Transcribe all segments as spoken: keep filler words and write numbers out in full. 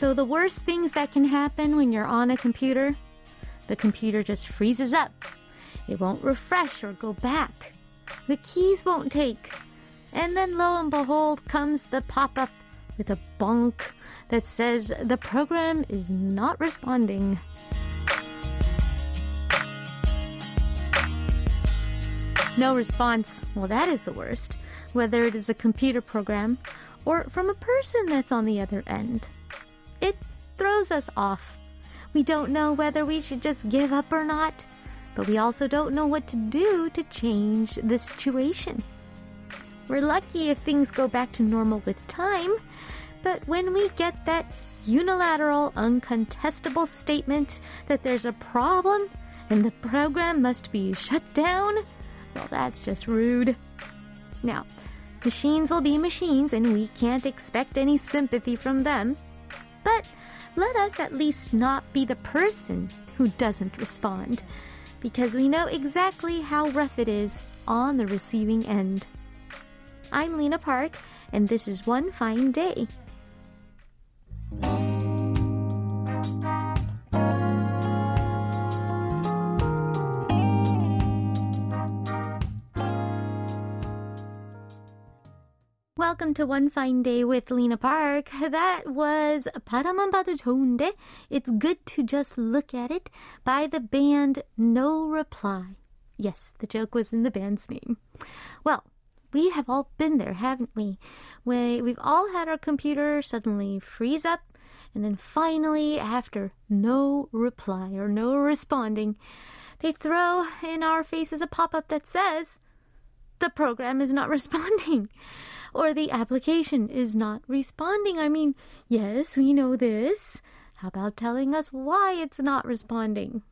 So the worst things that can happen when you're on a computer, the computer just freezes up. It won't refresh or go back. The keys won't take. And then lo and behold comes the pop-up with a bonk that says the program is not responding. No response. Well, that is the worst, whether it is a computer program or from a person that's on the other end. It throws us off. We don't know whether we should just give up or not, but we also don't know what to do to change the situation. We're lucky if things go back to normal with time, but when we get that unilateral, uncontestable statement that there's a problem and the program must be shut down, well, that's just rude. Now, machines will be machines and we can't expect any sympathy from them. But let us at least not be the person who doesn't respond, because we know exactly how rough it is on the receiving end. I'm Lena Park, and this is One Fine Day. Welcome to One Fine Day with Lena Park. That was 바라만 봐도 좋은데, It's Good to Just Look at It by the band No Reply. Yes, the joke was in the band's name. Well, we have all been there, haven't we? we? We've all had our computer suddenly freeze up, and then finally, after no reply or no responding, they throw in our faces a pop-up that says, the program is not responding, or the application is not responding. I mean, yes, we know this. How about telling us why it's not responding?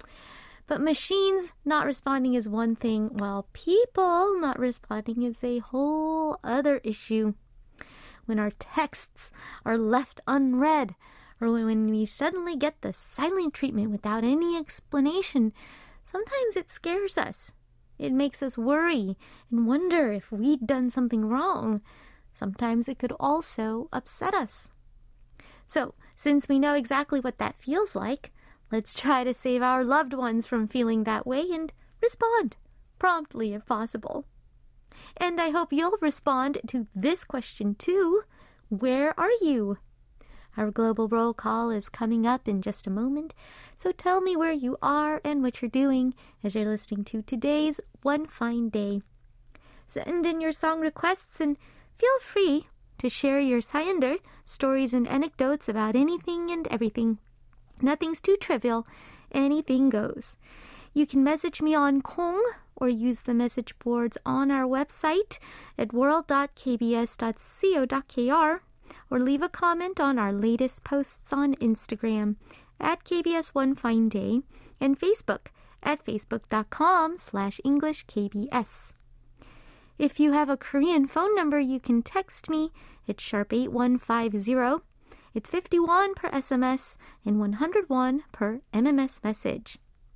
But machines not responding is one thing, while people not responding is a whole other issue. When our texts are left unread, or when we suddenly get the silent treatment without any explanation, sometimes it scares us. It makes us worry and wonder if we'd done something wrong. Sometimes it could also upset us. So, since we know exactly what that feels like, let's try to save our loved ones from feeling that way and respond promptly if possible. And I hope you'll respond to this question too. Where are you? Our global roll call is coming up in just a moment, so tell me where you are and what you're doing as you're listening to today's One Fine Day. Send in your song requests and feel free to share your 사연들, stories and anecdotes about anything and everything. Nothing's too trivial, anything goes. You can message me on Kong or use the message boards on our website at world dot k b s dot co dot k r or leave a comment on our latest posts on Instagram at K B S One Fine Day and Facebook at facebook.com slash English KBS. If you have a Korean phone number, you can text me at sharp eight one five zero. It's fifty-one per S M S and one hundred one per M M S message.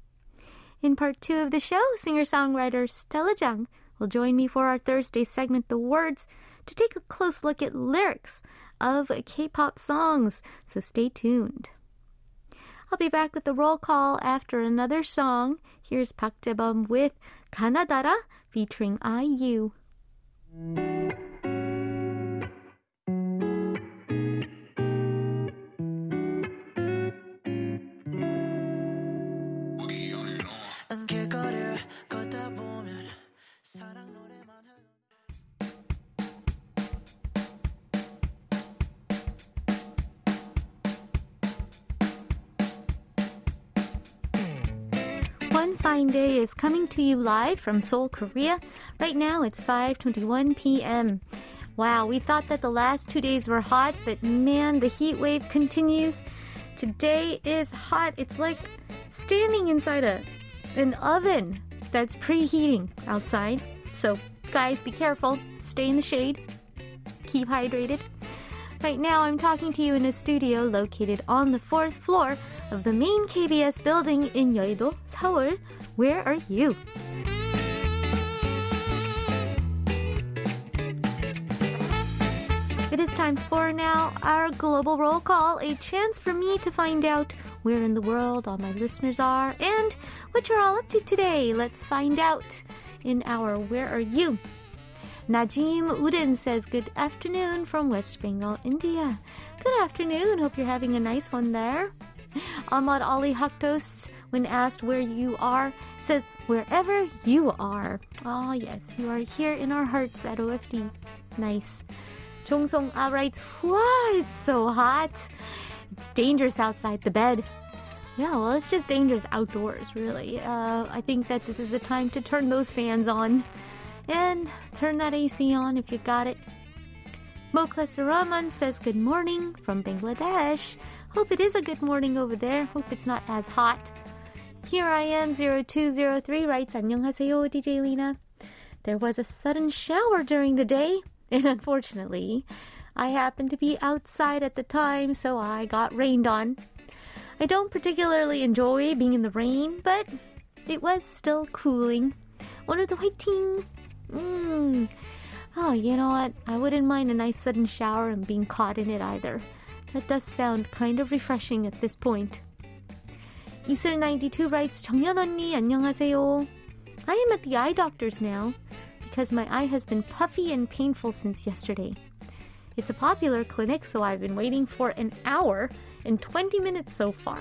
In part two of the show, singer-songwriter Stella Jung will join me for our Thursday segment, The Words, to take a close look at lyrics of K-pop songs, so stay tuned. I'll be back with the roll call after another song. Here's Park Jae-bum with 가나다라 featuring I U. One Fine Day is coming to you live from Seoul, Korea. Right now it's five twenty-one p.m. Wow, we thought that the last two days were hot, but man, the heat wave continues. Today is hot. It's like standing inside a an oven that's preheating outside. So guys, be careful. Stay in the shade. Keep hydrated. Right now, I'm talking to you in a studio located on the fourth floor of the main K B S building in Yeouido, Seoul. Where are you? It is time for now our global roll call, a chance for me to find out where in the world all my listeners are and what you're all up to today. Let's find out in our Where Are You? Najim Udin says, good afternoon from West Bengal, India. Good afternoon. Hope you're having a nice one there. Ahmad Ali Haktost, when asked where you are, says, wherever you are. Oh, yes, you are here in our hearts at O F D. Nice. Jong Song Ah writes, wow, it's so hot. It's dangerous outside the bed. Yeah, well, it's just dangerous outdoors, really. Uh, I think that this is the time to turn those fans on. And turn that A C on if you got it. Moklas Rahman says good morning from Bangladesh. Hope it is a good morning over there. Hope it's not as hot. Here I am, zero two zero three writes, 안녕하세요, D J Lena. There was a sudden shower during the day, and unfortunately, I happened to be outside at the time, so I got rained on. I don't particularly enjoy being in the rain, but it was still cooling. 오늘도 화이팅! Mm. Oh, you know what? I wouldn't mind a nice sudden shower and being caught in it either. That does sound kind of refreshing at this point. Isel ninety-two writes, 정연 언니, 안녕하세요. I am at the eye doctor's now because my eye has been puffy and painful since yesterday. It's a popular clinic, so I've been waiting for an hour and twenty minutes so far.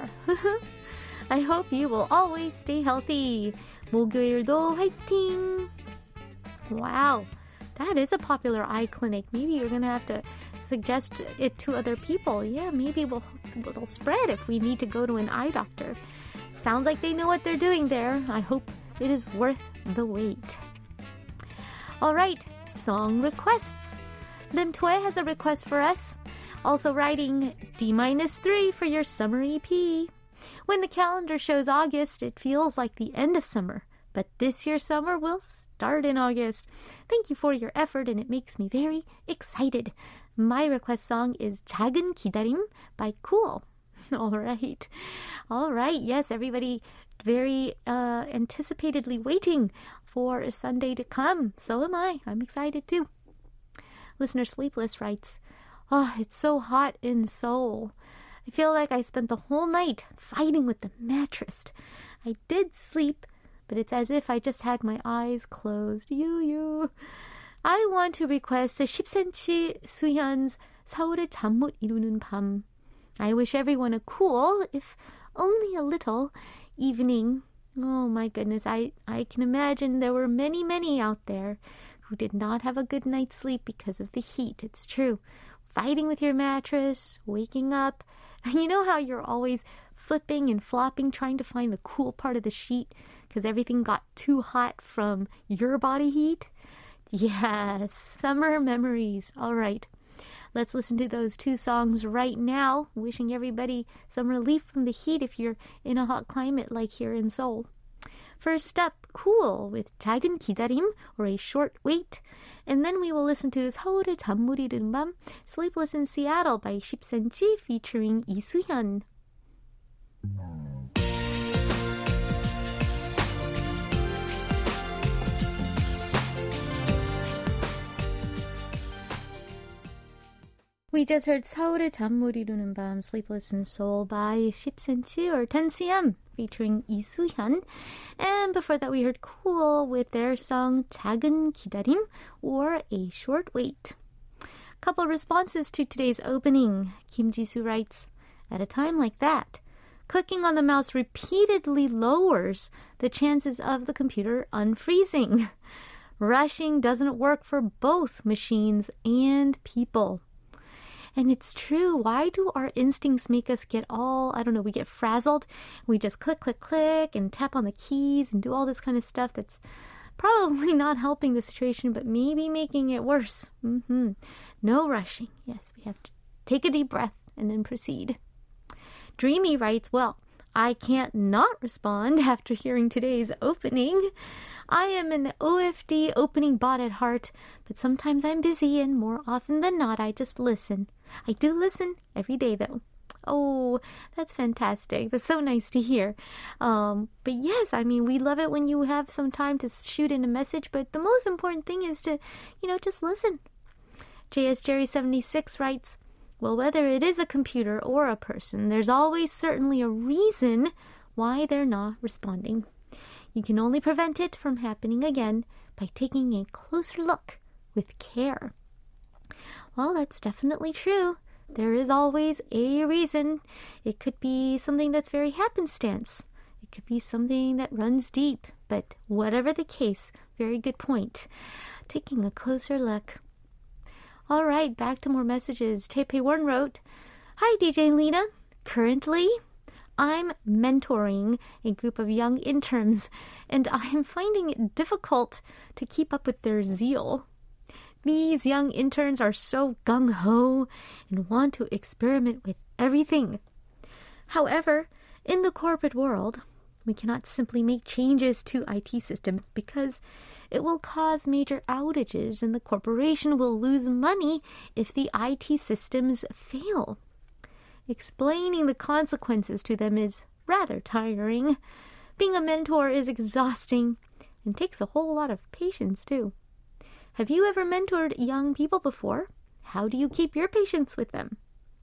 I hope you will always stay healthy. 목요일도 화이팅! Wow, that is a popular eye clinic. Maybe you're going to have to suggest it to other people. Yeah, maybe we'll, it'll spread if we need to go to an eye doctor. Sounds like they know what they're doing there. I hope it is worth the wait. All right, song requests. Lim Tue has a request for us. Also writing D minus three for your summer E P. When the calendar shows August, it feels like the end of summer. But this year's summer will start in August. Thank you for your effort, and it makes me very excited. My request song is 작은 기다림 by Cool. All right. All right. Yes, everybody very uh, anticipatedly waiting for Sunday to come. So am I. I'm excited too. Listener Sleepless writes, oh, it's so hot in Seoul. I feel like I spent the whole night fighting with the mattress. I did sleep, but it's as if I just had my eyes closed. You, you. I want to request a 십 센티미터 수현's 서울의 잠 못 이루는 밤. I wish everyone a cool, if only a little, evening. Oh my goodness, I, I can imagine there were many, many out there who did not have a good night's sleep because of the heat. It's true. Fighting with your mattress, waking up. You know how you're always flipping and flopping, trying to find the cool part of the sheet because everything got too hot from your body heat? Yes, summer memories. All right, let's listen to those two songs right now. Wishing everybody some relief from the heat if you're in a hot climate like here in Seoul. First up, Cool with 작은 기다림, or a short wait. And then we will listen to 서울의 잠 못 이루는 밤, Sleepless in Seattle by 십 센티미터 featuring 이수현. We just heard 서울의 잠 못 이루는 밤, Sleepless in Seoul by 십 센티미터 or ten C M featuring 이수현. And before that we heard Cool with their song 작은 기다림 or A Short Wait. Couple responses to today's opening. Kim Jisoo writes, at a time like that, clicking on the mouse repeatedly lowers the chances of the computer unfreezing. Rushing doesn't work for both machines and people. And it's true. Why do our instincts make us get all, I don't know, we get frazzled. We just click, click, click and tap on the keys and do all this kind of stuff that's probably not helping the situation, but maybe making it worse. Mm-hmm. No rushing. Yes, we have to take a deep breath and then proceed. Dreamy writes, well, I can't not respond after hearing today's opening. I am an O F D opening bot at heart, but sometimes I'm busy and more often than not I just listen. I do listen every day though. Oh, that's fantastic. That's so nice to hear. Um, but yes, I mean, we love it when you have some time to shoot in a message, but the most important thing is to, you know, just listen. J S Jerry seventy-six writes, well, whether it is a computer or a person, there's always certainly a reason why they're not responding. You can only prevent it from happening again by taking a closer look with care. Well, that's definitely true. There is always a reason. It could be something that's very happenstance. It could be something that runs deep. But whatever the case, very good point. Taking a closer look. All right, back to more messages. Taipei Warren wrote, hi, D J Lena. Currently, I'm mentoring a group of young interns, and I'm finding it difficult to keep up with their zeal. These young interns are so gung-ho and want to experiment with everything. However, in the corporate world, we cannot simply make changes to I T systems because it will cause major outages and the corporation will lose money if the I T systems fail. Explaining the consequences to them is rather tiring. Being a mentor is exhausting and takes a whole lot of patience too. Have you ever mentored young people before? How do you keep your patience with them?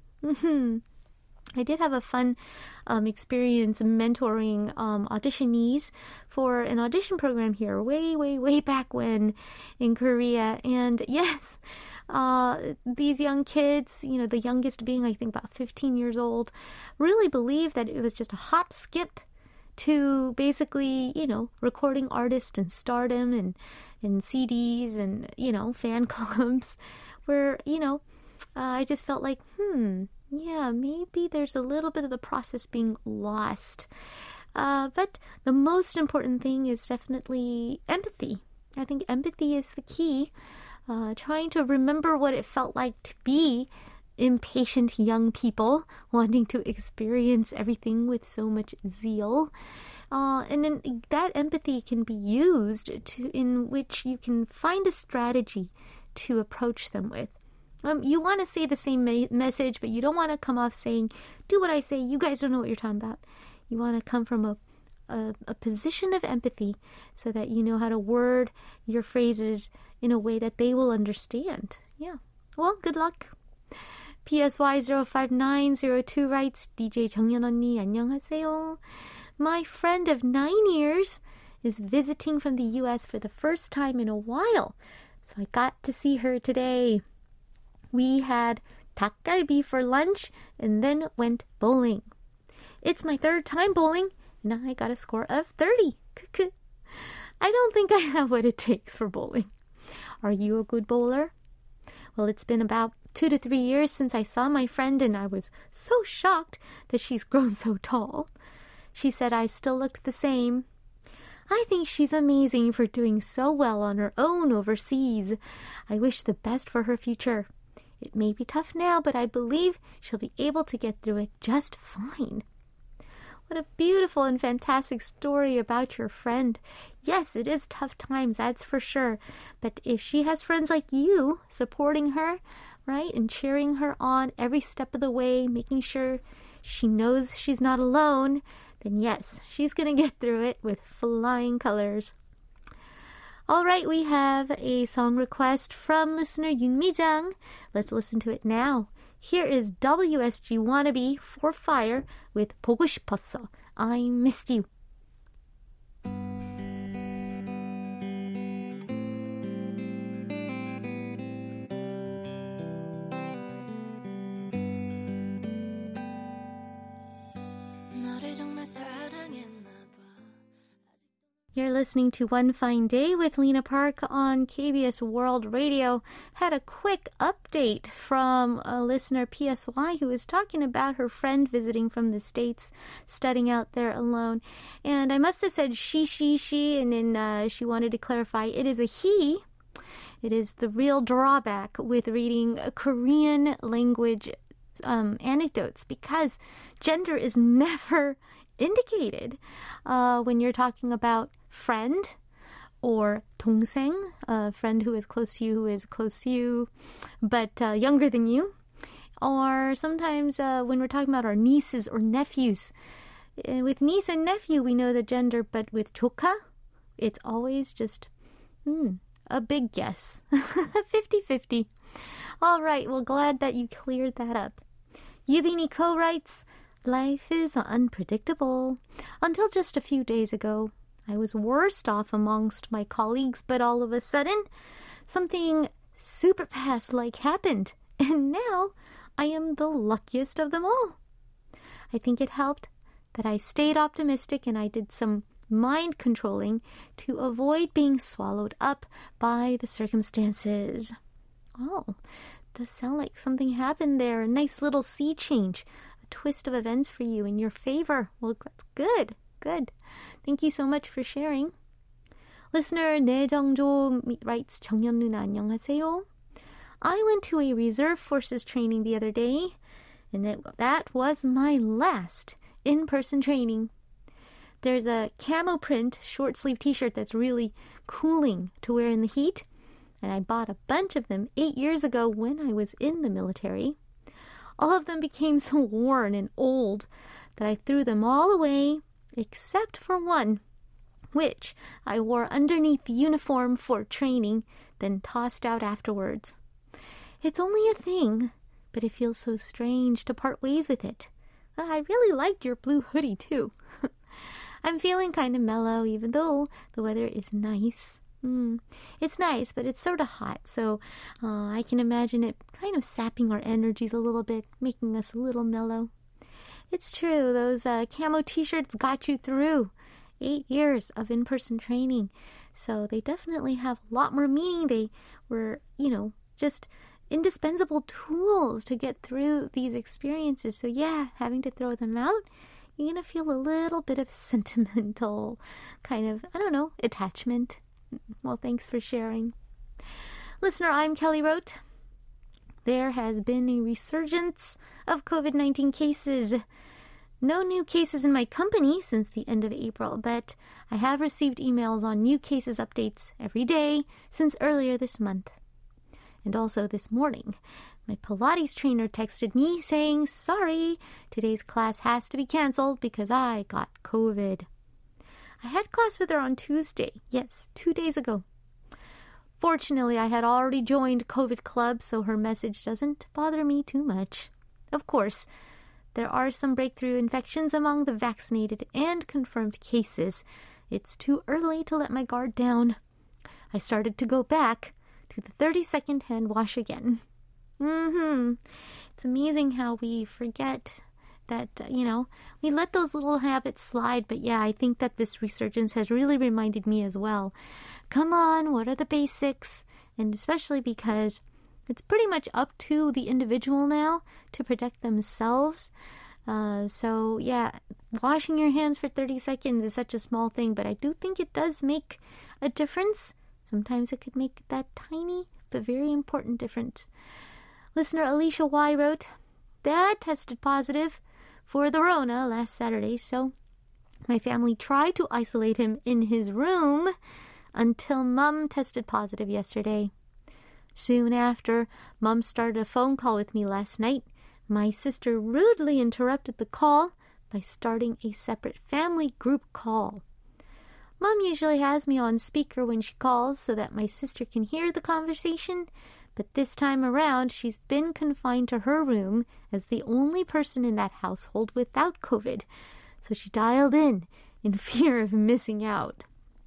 I did have a fun um, experience mentoring um, auditionees for an audition program here way, way, way back when in Korea. And yes, uh, these young kids, you know, the youngest being, I think, about fifteen years old, really believed that it was just a hop skip to basically, you know, recording artists and stardom and, and C Ds and, you know, fan clubs where, you know, uh, I just felt like, hmm, yeah, maybe there's a little bit of the process being lost. Uh, but the most important thing is definitely empathy. I think empathy is the key. Uh, trying to remember what it felt like to be impatient young people wanting to experience everything with so much zeal. Uh, and then that empathy can be used to in which you can find a strategy to approach them with. Um, you want to say the same ma- message, but you don't want to come off saying, do what I say, you guys don't know what you're talking about. You want to come from a, a, a position of empathy so that you know how to word your phrases in a way that they will understand. Yeah. Well, good luck. P S Y zero five nine zero two writes, D J 정연 언니, 안녕하세요. My friend of nine years is visiting from the U S for the first time in a while, so I got to see her today. We had 닭갈비 for lunch and then went bowling. It's my third time bowling, and I got a score of thirty. I don't think I have what it takes for bowling. Are you a good bowler? Well, it's been about two to three years since I saw my friend, and I was so shocked that she's grown so tall. She said I still looked the same. I think she's amazing for doing so well on her own overseas. I wish the best for her future. It may be tough now, but I believe she'll be able to get through it just fine. What a beautiful and fantastic story about your friend. Yes, it is tough times, that's for sure. But if she has friends like you supporting her, right, and cheering her on every step of the way, making sure she knows she's not alone, then yes, she's going to get through it with flying colors. All right, we have a song request from listener Yoon Mi-jang. Let's listen to it now. Here is W S G Wannabe for Fire with 보고 싶었어. I missed you. You're listening to One Fine Day with Lena Park on K B S World Radio. Had a quick update from a listener, P S Y, who was talking about her friend visiting from the States, studying out there alone. And I must have said she, she, she, and then uh, she wanted to clarify it is a he. It is the real drawback with reading Korean language um, anecdotes because gender is never indicated uh, when you're talking about friend or 동생, a friend who is close to you, who is close to you, but uh, younger than you. Or sometimes uh, when we're talking about our nieces or nephews. Uh, with niece and nephew, we know the gender, but with 조카, it's always just hmm, a big guess. fifty-fifty. All right, well, glad that you cleared that up. Yubini Ko writes, life is unpredictable. Until just a few days ago, I was worst off amongst my colleagues, but all of a sudden, something super fast-like happened, and now I am the luckiest of them all. I think it helped that I stayed optimistic and I did some mind controlling to avoid being swallowed up by the circumstances. Oh, does sound like something happened there. A nice little sea change, a twist of events for you in your favor. Well, that's good. Good. Thank you so much for sharing. Listener 내정조 writes, 정연 누나 안녕하세요. I went to a reserve forces training the other day, and that, that was my last in-person training. There's a camo print short sleeve t-shirt that's really cooling to wear in the heat, and I bought a bunch of them eight years ago when I was in the military. All of them became so worn and old that I threw them all away, except for one, which I wore underneath the uniform for training, then tossed out afterwards. It's only a thing, but it feels so strange to part ways with it. I really liked your blue hoodie, too. I'm feeling kind of mellow, even though the weather is nice. Mm. It's nice, but it's sort of hot, so uh, I can imagine it kind of sapping our energies a little bit, making us a little mellow. It's true, those uh, camo t-shirts got you through eight years of in-person training, so they definitely have a lot more meaning. They were, you know, just indispensable tools to get through these experiences. So yeah, having to throw them out, you're going to feel a little bit of sentimental kind of, I don't know, attachment. Well, thanks for sharing. Listener, I'm Kelly wrote, there has been a resurgence of covid nineteen cases. No new cases in my company since the end of April, but I have received emails on new cases updates every day since earlier this month. And also this morning, my Pilates trainer texted me saying, sorry, today's class has to be canceled because I got COVID. I had class with her on Tuesday. Yes, two days ago. Fortunately, I had already joined COVID Club, so her message doesn't bother me too much. Of course, there are some breakthrough infections among the vaccinated and confirmed cases. It's too early to let my guard down. I started to go back to the thirty-second hand wash again. Mm-hmm. It's amazing how we forget that, you know, we let those little habits slide. But yeah, I think that this resurgence has really reminded me as well. Come on, what are the basics? And especially because it's pretty much up to the individual now to protect themselves. Uh, so yeah, washing your hands for thirty seconds is such a small thing, but I do think it does make a difference. Sometimes it could make that tiny but very important difference. Listener Alicia Y wrote, Dad tested positive for the Rona last Saturday, so my family tried to isolate him in his room until Mum tested positive yesterday. Soon after, Mum started a phone call with me last night. My sister rudely interrupted the call by starting a separate family group call. Mom usually has me on speaker when she calls so that my sister can hear the conversation, but this time around she's been confined to her room as the only person in that household without COVID, so she dialed in in fear of missing out.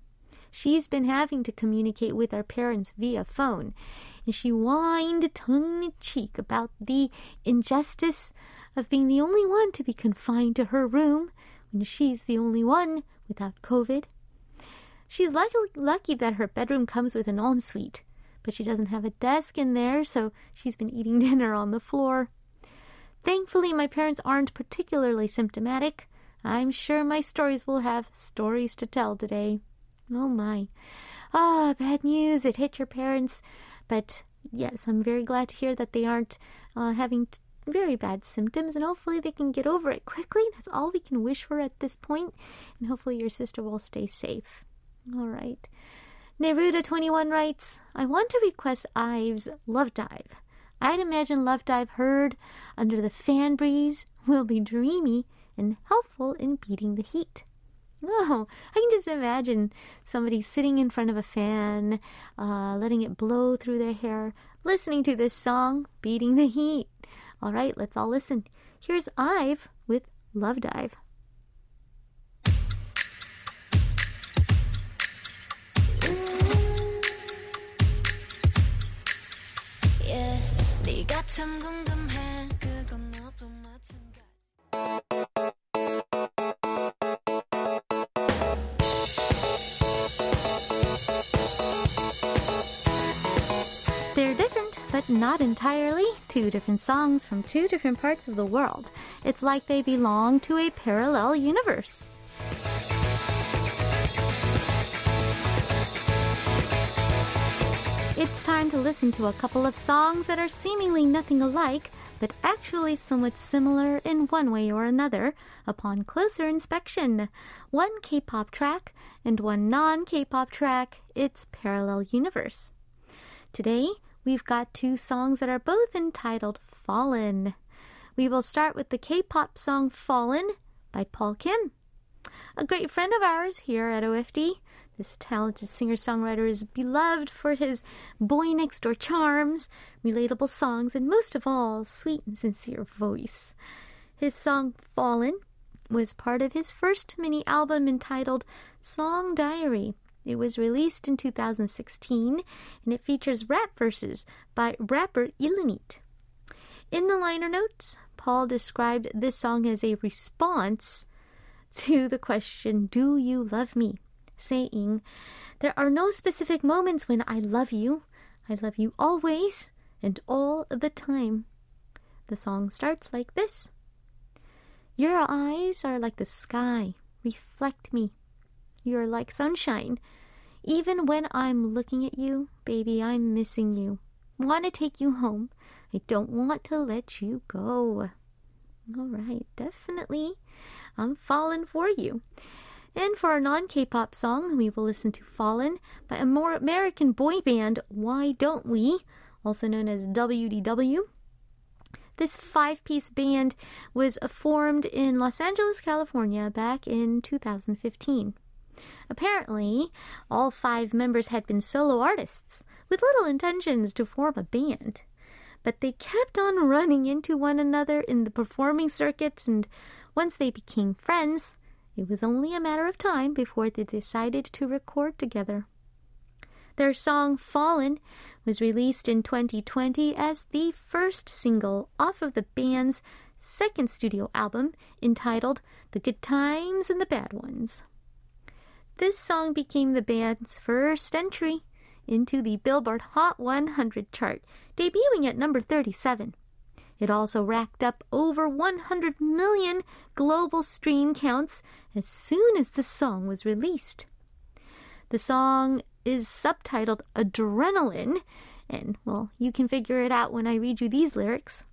She's been having to communicate with our parents via phone, and she whined tongue-in-cheek about the injustice of being the only one to be confined to her room when she's the only one without COVID. She's lucky, lucky that her bedroom comes with an ensuite, but she doesn't have a desk in there, so she's been eating dinner on the floor. Thankfully, my parents aren't particularly symptomatic. I'm sure my stories will have stories to tell today. Oh my. Ah, bad news. It hit your parents. But yes, I'm very glad to hear that they aren't uh, having t- very bad symptoms, and hopefully they can get over it quickly. That's all we can wish for at this point, and hopefully your sister will stay safe. All right. Neruda twenty-one writes, I want to request Ives' Love Dive. I'd imagine Love Dive heard under the fan breeze will be dreamy and helpful in beating the heat. Oh, I can just imagine somebody sitting in front of a fan, uh, letting it blow through their hair, listening to this song, beating the heat. All right, let's all listen. Here's Ive with Love Dive. Yeah, 네가 참 궁금해. 그건 너도 마찬가지. They're different, but not entirely. Two different songs from two different parts of the world. It's like they belong to a parallel universe. It's time to listen to a couple of songs that are seemingly nothing alike, but actually somewhat similar in one way or another upon closer inspection. One K-pop track and one non-K-pop track. It's parallel universe. Today, we've got two songs that are both entitled Fallen. We will start with the K-pop song Fallen by Paul Kim. A great friend of ours here at O F D. This talented singer-songwriter is beloved for his boy-next-door charms, relatable songs, and most of all, sweet and sincere voice. His song Fallen was part of his first mini-album entitled Song Diary. It was released in two thousand sixteen, and it features rap verses by rapper Ilinit. In the liner notes, Paul described this song as a response to the question, "Do you love me?" saying, "There are no specific moments when I love you. I love you always and all the time." The song starts like this. Your eyes are like the sky. Reflect me. You're like sunshine. Even when I'm looking at you, baby, I'm missing you. Want to take you home. I don't want to let you go. All right, definitely. I'm falling for you. And for our non-K-pop song, we will listen to Fallen by a more American boy band, Why Don't We, also known as W D W. This five-piece band was formed in Los Angeles, California back in two thousand fifteen. Apparently, all five members had been solo artists with little intentions to form a band. But they kept on running into one another in the performing circuits, and once they became friends, it was only a matter of time before they decided to record together. Their song Fallen was released in twenty twenty as the first single off of the band's second studio album entitled The Good Times and the Bad Ones. This song became the band's first entry into the Billboard Hot one hundred chart, debuting at number thirty-seven. It also racked up over one hundred million global stream counts as soon as the song was released. The song is subtitled Adrenaline, and, well, you can figure it out when I read you these lyrics.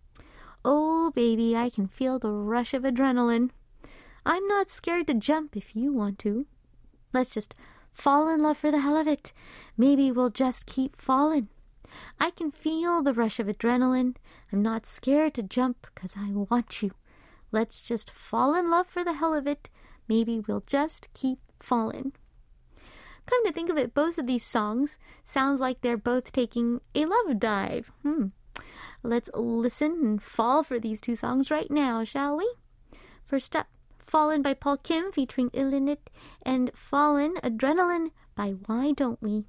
Oh, baby, I can feel the rush of adrenaline. I'm not scared to jump if you want to. Let's just fall in love for the hell of it. Maybe we'll just keep falling. I can feel the rush of adrenaline. I'm not scared to jump because I want you. Let's just fall in love for the hell of it. Maybe we'll just keep falling. Come to think of it, both of these songs sounds like they're both taking a love dive. Hmm. Let's listen and fall for these two songs right now, shall we? First up, Fallen by Paul Kim featuring Ilinit, and Fallen, Adrenaline by Why Don't We?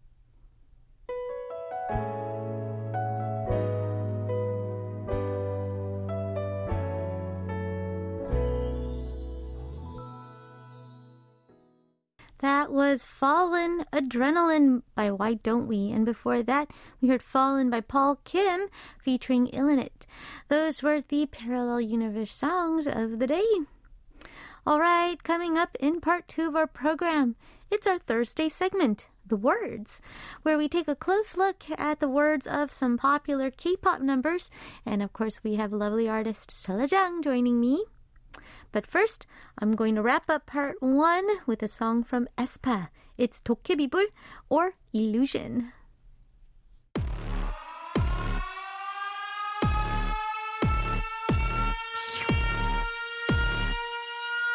That was Fallen, Adrenaline by Why Don't We? And before that, we heard Fallen by Paul Kim featuring Ilinit. Those were the parallel universe songs of the day. All right, coming up in part two of our program, it's our Thursday segment, The Words, where we take a close look at the words of some popular K-pop numbers. And of course, we have lovely artist Stella Jang joining me. But first, I'm going to wrap up part one with a song from aespa. It's 도깨비불 or Illusion.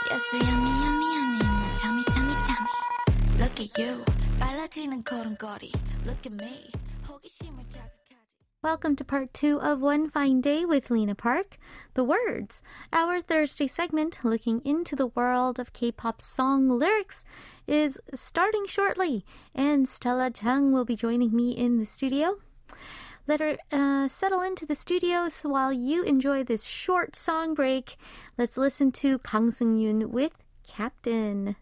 Yes, so yummy, yummy, yummy. Tell me, tell me, tell me. Look at you. 빨라지는 걸음걸이. Look at me. 호기심을 자극하지. Welcome to part two of One Fine Day with Lena Park. The Words, our Thursday segment looking into the world of K-pop song lyrics, is starting shortly, and Stella Jung will be joining me in the studio. Let her uh, settle into the studio, so while you enjoy this short song break, let's listen to Kang Seung-yoon with Captain.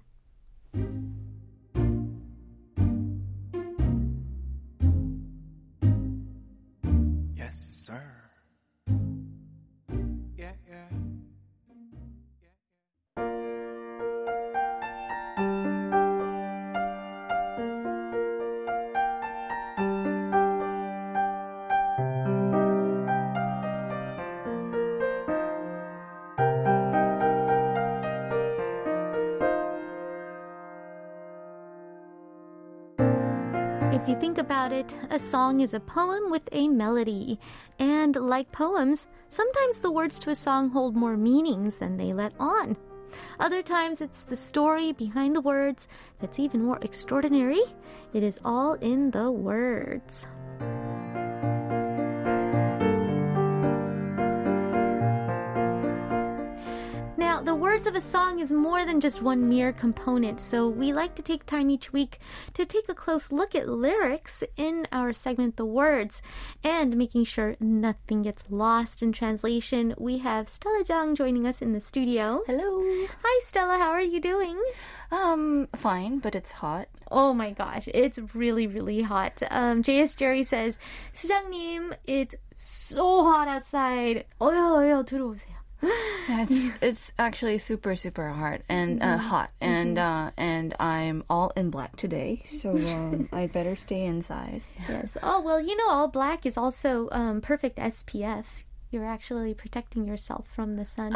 Yes, sir. Yeah, yeah. If you think about it, a song is a poem with a melody. And like poems, sometimes the words to a song hold more meanings than they let on. Other times it's the story behind the words that's even more extraordinary. It is all in the words. Now, the words of a song is more than just one mere component, so we like to take time each week to take a close look at lyrics in our segment, The Words, and making sure nothing gets lost in translation. We have Stella Jung joining us in the studio. Hello. Hi, Stella. How are you doing? Um, fine, but it's hot. Oh my gosh, it's really, really hot. Um, J S Jerry says, 수장님, it's so hot outside. 어여, 어여, 들어오세요. Yeah, it's it's actually super super hard and uh, hot, and uh, and I'm all in black today, so um, I'd better stay inside. Yes. Oh, well, you know, all black is also um, perfect S P F. You're actually protecting yourself from the sun.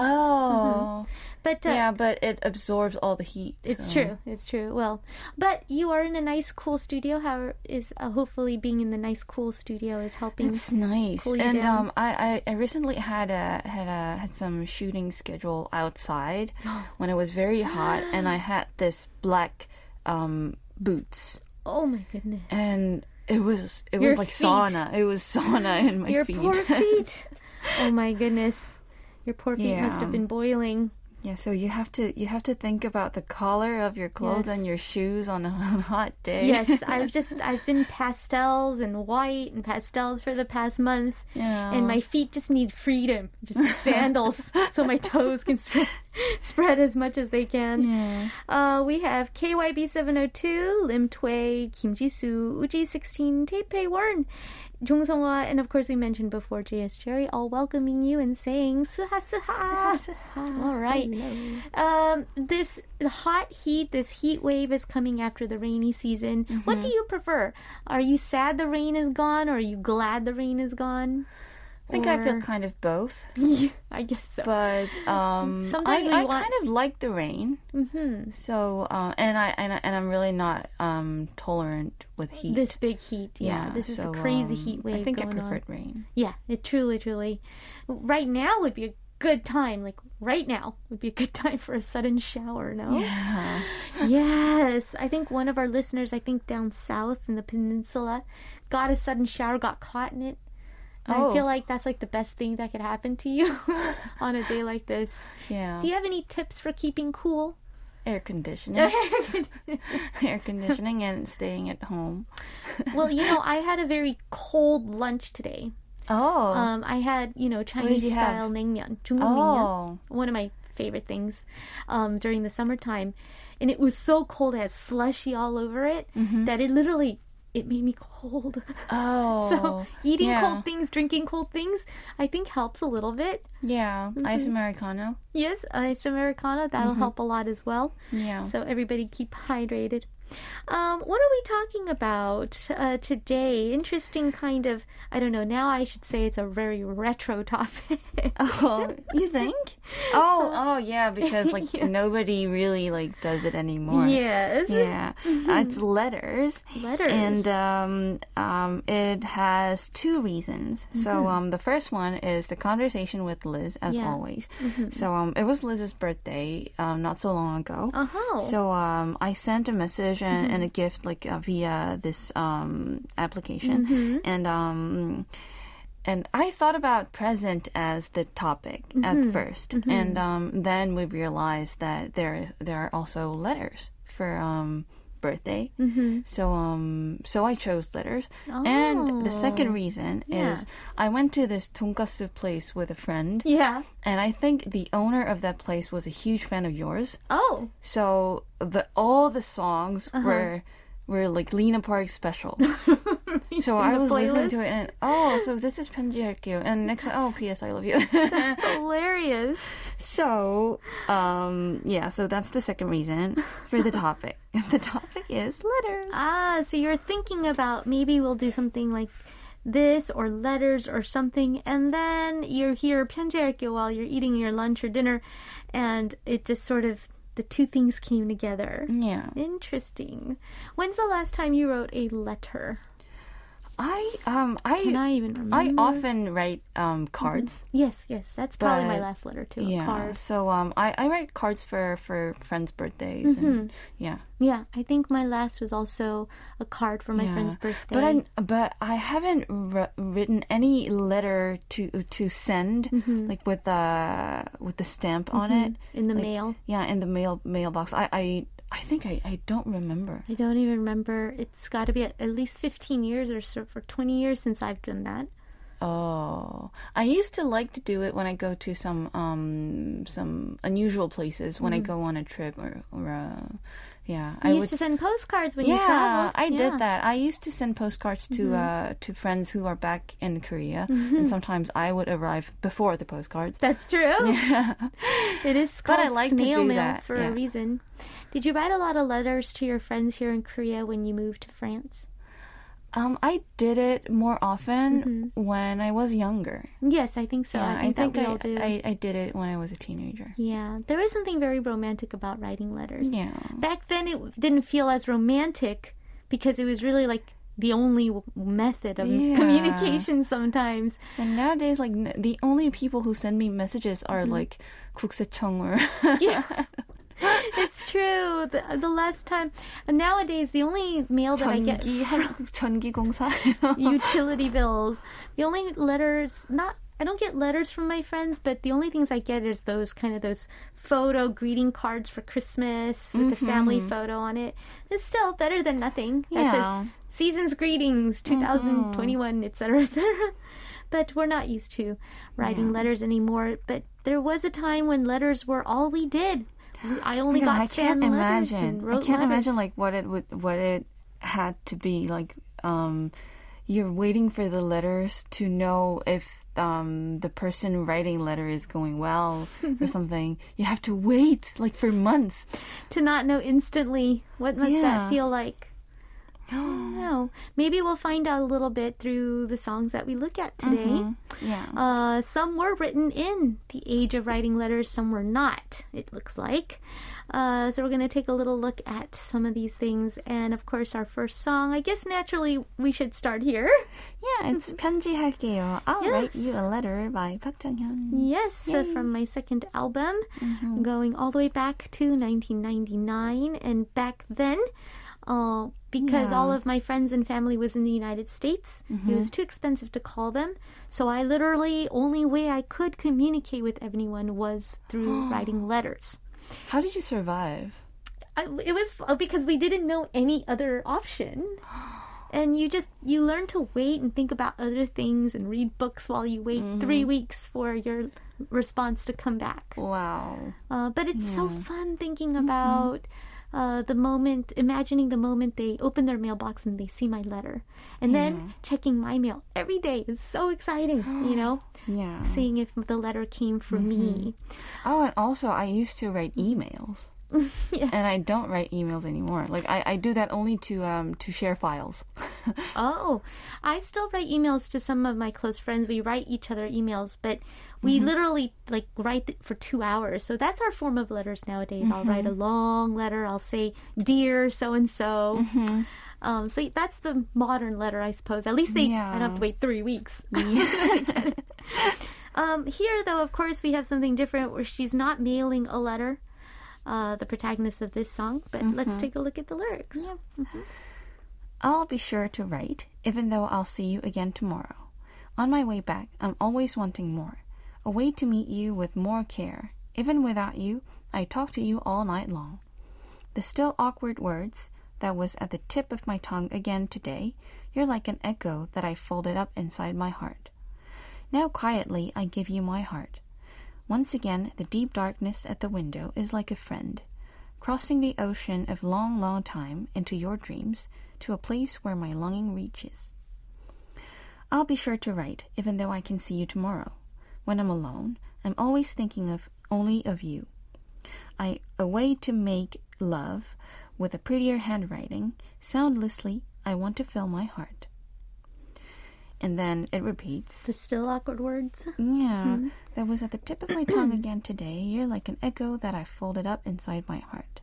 Oh, But uh, yeah, but it absorbs all the heat. it's so. true. It's true. Well, but you are in a nice, cool studio. How is uh, hopefully being in the nice, cool studio is helping. It's nice, cool you and down. um, I, I I recently had a had a had some shooting schedule outside when it was very hot, and I had this black um boots, Oh my goodness. and it was it Your was like feet. sauna. It was sauna in my Your feet. poor feet. Oh my goodness. Your poor feet must have Yeah. been boiling. Yeah, so you have to you have to think about the color of your clothes Yes. and your shoes on a, on a hot day. Yes, I've just I've been pastels and white and pastels for the past month. Yeah. And my feet just need freedom, just sandals, so my toes can spread, spread as much as they can. Yeah. Uh, we have K Y B seven oh two, Lim Tway, Kim Jisoo, Uji sixteen, Taipei Warren, Jung Songhwa, and of course we mentioned before J S Jerry, all welcoming you and saying suha suha. All right. Um, this hot heat, this heat wave is coming after the rainy season. What do you prefer? Are you sad the rain is gone, or are you glad the rain is gone? I think I feel Or- kind of both, I guess so. but um, Sometimes I, we I want- kind of like the rain. hmm So uh, and I and, I, and I'm really not um, tolerant with heat. This big heat, yeah. this is so, a crazy um, heat wave I think I going on. preferred rain. Yeah, it truly, truly. Right now would be a good time. Like right now would be a good time for a sudden shower. No. Yeah. Yes, I think one of our listeners, I think down south in the peninsula, got a sudden shower, got caught in it. And I Oh. feel like that's like the best thing that could happen to you on a day like this. Yeah. Do you have any tips for keeping cool? Air conditioning, air conditioning, and staying at home. Well, you know, I had a very cold lunch today. Oh. Um, I had, you know, did Chinese you style have? naengmyeon, 중국 naengmyeon, oh. one of my favorite things um, during the summertime. And it was so cold, it had slushy all over it, that it literally, it made me cold. Oh. So eating yeah. cold things, drinking cold things, I think helps a little bit. Yeah. Ice Americano. Yes, iced Americano, that'll help a lot as well. Yeah. So everybody keep hydrated. Um, what are we talking about uh, today? Interesting kind of, I don't know, now I should say it's a very retro topic. Oh, you think? Oh, oh yeah, because like Yeah. nobody really like does it anymore. Yes. Yeah, uh, it's letters. Letters. And um, um, it has two reasons. So um, the first one is the conversation with Liz, as Yeah. always. So um, it was Liz's birthday um, not so long ago. Uh-huh. So um, I sent a message and, and a gift like uh, via this um, application, and um, and I thought about present as the topic at first, and um, then we realized that there there are also letters for um, birthday. So um, so I chose letters, and the second reason Yeah. is I went to this tonkatsu place with a friend, Yeah. and I think the owner of that place was a huge fan of yours. Oh. So the all the songs Uh-huh. were were like Lena Park special. So I the was listening playlist? to it and oh, so this is 편지할게요. And next oh P S I love you. That's hilarious. So um yeah, so that's the second reason for the topic. The topic is letters. Ah, so you're thinking about maybe we'll do something like this or letters or something, and then you're here 편지할게요 while you're eating your lunch or dinner, and it just sort of, the two things came together. Yeah. Interesting. When's the last time you wrote a letter? I um I Can I even remember? I often write um cards. Yes, yes, that's probably my But- last letter too. A Yeah. card. So um I, I write cards for, for friends' birthdays and yeah. Yeah, I think my last was also a card for my Yeah. friend's birthday. But I but I haven't r- written any letter to to send like with the with the stamp on it in the Like, mail. Yeah, in the mail mailbox. I I, I think I, I don't remember. I don't even remember. It's got to be at, at least fifteen years or so, for twenty years since I've done that. Oh, I used to like to do it when I go to some um some unusual places when I go on a trip or or uh, yeah. You I used would to send postcards when you Yeah, traveled. I Yeah. did that. I used to send postcards to uh, to friends who are back in Korea, and sometimes I would arrive before the postcards. That's true. It is But called I like to snail do mail that, for yeah. a reason. Did you write a lot of letters to your friends here in Korea when you moved to France? Um, I did it more often when I was younger. Yes, I think so. Yeah, I think, that we I, all do. I I did it when I was a teenager. Yeah, there is something very romantic about writing letters. Yeah. Back then, it didn't feel as romantic because it was really like the only w- method of Yeah. communication sometimes. And nowadays, like n- the only people who send me messages are like 국세청 or Yeah. It's true. The, the last time, nowadays, the only mail that I get 전기 전기공사. utility bills. The only letters, not, I don't get letters from my friends, but the only things I get is those kind of those photo greeting cards for Christmas with the family photo on it. It's still better than nothing. That Yeah. says season's greetings, twenty twenty-one, et cetera, et cetera. But we're not used to writing letters anymore. But there was a time when letters were all we did. I only Yeah, got I can't fan letters imagine. and I wrote can't letters. imagine like what it would what it had to be like. Um, you're waiting for the letters to know if um the person writing letter is going well or something. You have to wait like for months. To not know instantly, what must Yeah. that feel like? I don't know. Maybe we'll find out a little bit through the songs that we look at today. Yeah. Uh, some were written in the age of writing letters, some were not, it looks like. Uh, so we're going to take a little look at some of these things. And of course, our first song, I guess naturally we should start here. Yeah, it's 편지할게요. I'll Yes. write you a letter by Park Jang-hyun. Yes, so from my second album, going all the way back to nineteen ninety-nine. And back then, uh, because Yeah. all of my friends and family was in the United States, it was too expensive to call them. So I literally, only way I could communicate with anyone was through writing letters. How did you survive? I, it was f- because we didn't know any other option. And you just, you learn to wait and think about other things and read books while you wait three weeks for your response to come back. Wow. Uh, but it's so fun thinking about uh, the moment, imagining the moment they open their mailbox and they see my letter. And then checking my mail every day is so exciting, you know? Yeah. Seeing if the letter came for me. Oh, and also I used to write emails. Yes. And I don't write emails anymore. Like I, I do that only to um to share files. Oh, I still write emails to some of my close friends. We write each other emails, but we mm-hmm. literally like write it for two hours. So that's our form of letters nowadays. Mm-hmm. I'll write a long letter. I'll say, dear so-and-so. Mm-hmm. Um, so that's the modern letter, I suppose. At least they, yeah. I don't have to wait three weeks. Yeah. um, here, though, of course, we have something different where she's not mailing a letter, uh, the protagonist of this song. But mm-hmm. let's take a look at the lyrics. Yeah. Mm-hmm. I'll be sure to write, even though I'll see you again tomorrow. On my way back, I'm always wanting more. A way to meet you with more care. Even without you, I talk to you all night long. The still awkward words that was at the tip of my tongue again today, you're like an echo that I folded up inside my heart. Now quietly I give you my heart. Once again, the deep darkness at the window is like a friend, crossing the ocean of long, long time into your dreams, to a place where my longing reaches. I'll be sure to write, even though I can see you tomorrow. When I'm alone, I'm always thinking of only of you. I a way to make love with a prettier handwriting. Soundlessly, I want to fill my heart. And then it repeats. The still awkward words. Yeah. Mm-hmm. That was at the tip of my tongue again today. You're like an echo that I folded up inside my heart.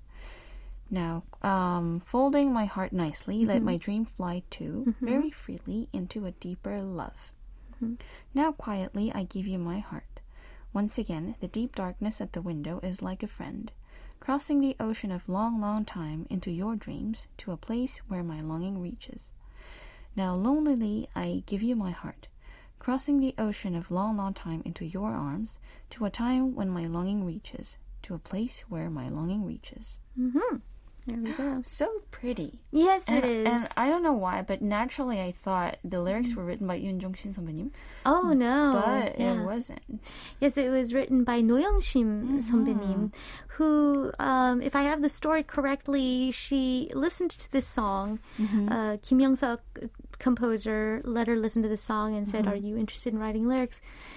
Now, um, folding my heart nicely, mm-hmm. let my dream fly too, mm-hmm. very freely into a deeper love. Mm-hmm. Now, quietly, I give you my heart. Once again, the deep darkness at the window is like a friend, crossing the ocean of long, long time into your dreams, to a place where my longing reaches. Now, lonelily, I give you my heart, crossing the ocean of long, long time into your arms, to a time when my longing reaches, to a place where my longing reaches. Mm-hmm. There we go. So pretty. Yes, and, it is. And I don't know why, but naturally I thought the lyrics were written by Yoon Jong-shin 선배님. Oh, no. But yeah. it wasn't. Yes, it was written by 노영심 mm-hmm. 선배님, who, um, if I have the story correctly, she listened to this song. Mm-hmm. Uh, Kim Young-suk, composer, let her listen to the song and said, mm-hmm. are you interested in writing lyrics?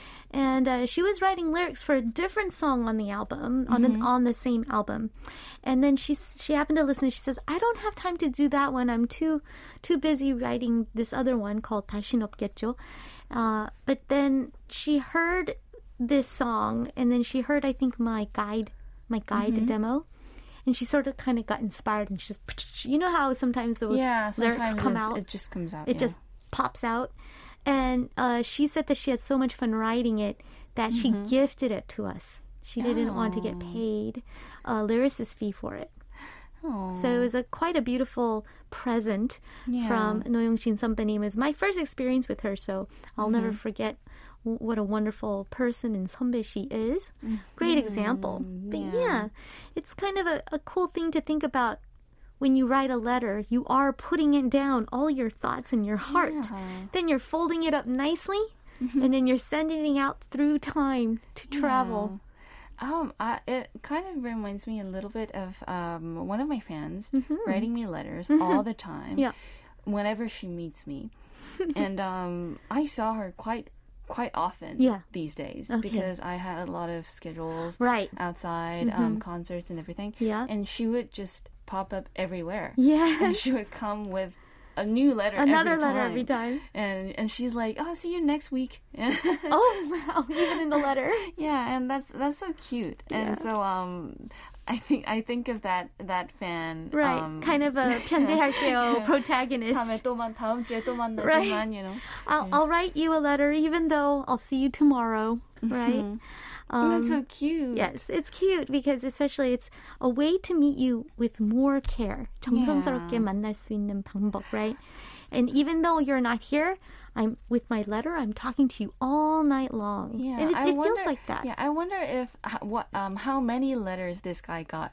And uh, she was writing lyrics for a different song on the album, on mm-hmm. the, on the same album. And then she she happened to listen and she says, I don't have time to do that one. I'm too too busy writing this other one called 다신 없겠죠. Uh, but then she heard this song, and then she heard, I think, my guide, my guide mm-hmm. demo. And she sort of kind of got inspired, and she just, you know how sometimes those yeah, sometimes lyrics come it, out? It just comes out. It yeah. just pops out. And uh, she said that she had so much fun writing it that mm-hmm. she gifted it to us. She didn't oh. want to get paid a lyricist fee for it. Oh. So it was a quite a beautiful present yeah. from 노영신 선배님. It was my first experience with her, so I'll mm-hmm. never forget w- what a wonderful person and 선배 she is. Mm-hmm. Great example. But yeah, yeah it's kind of a, a cool thing to think about. When you write a letter, you are putting it down, all your thoughts in your heart. Yeah. Then you're folding it up nicely, mm-hmm. and then you're sending it out through time to travel. Yeah. Um, I, it kind of reminds me a little bit of um, one of my fans mm-hmm. writing me letters mm-hmm. all the time. Yeah. Whenever she meets me, and um, I saw her quite. quite often yeah. these days okay. because I had a lot of schedules right. outside, mm-hmm. um, concerts and everything. Yeah. And she would just pop up everywhere. Yes. And she would come with a new letter Another every letter time. every time. And and she's like, oh, I'll see you next week. Oh, wow. Even in the letter. Yeah, and that's that's so cute. Yeah. And so um I think I think of that that fan right, um, kind of a 편지할게요 protagonist. 다음에 또 만 다음 주에 또 만나지만, right. you know. I'll I'll write you a letter even though I'll see you tomorrow, right? Mm-hmm. Um, that's so cute. Yes, it's cute because especially it's a way to meet you with more care. 정성스럽게 yeah. 만날 수 있는 방법, right? And even though you're not here, I'm with my letter. I'm talking to you all night long. Yeah, and it, I it wonder, feels like that. Yeah, I wonder if what um how many letters this guy got.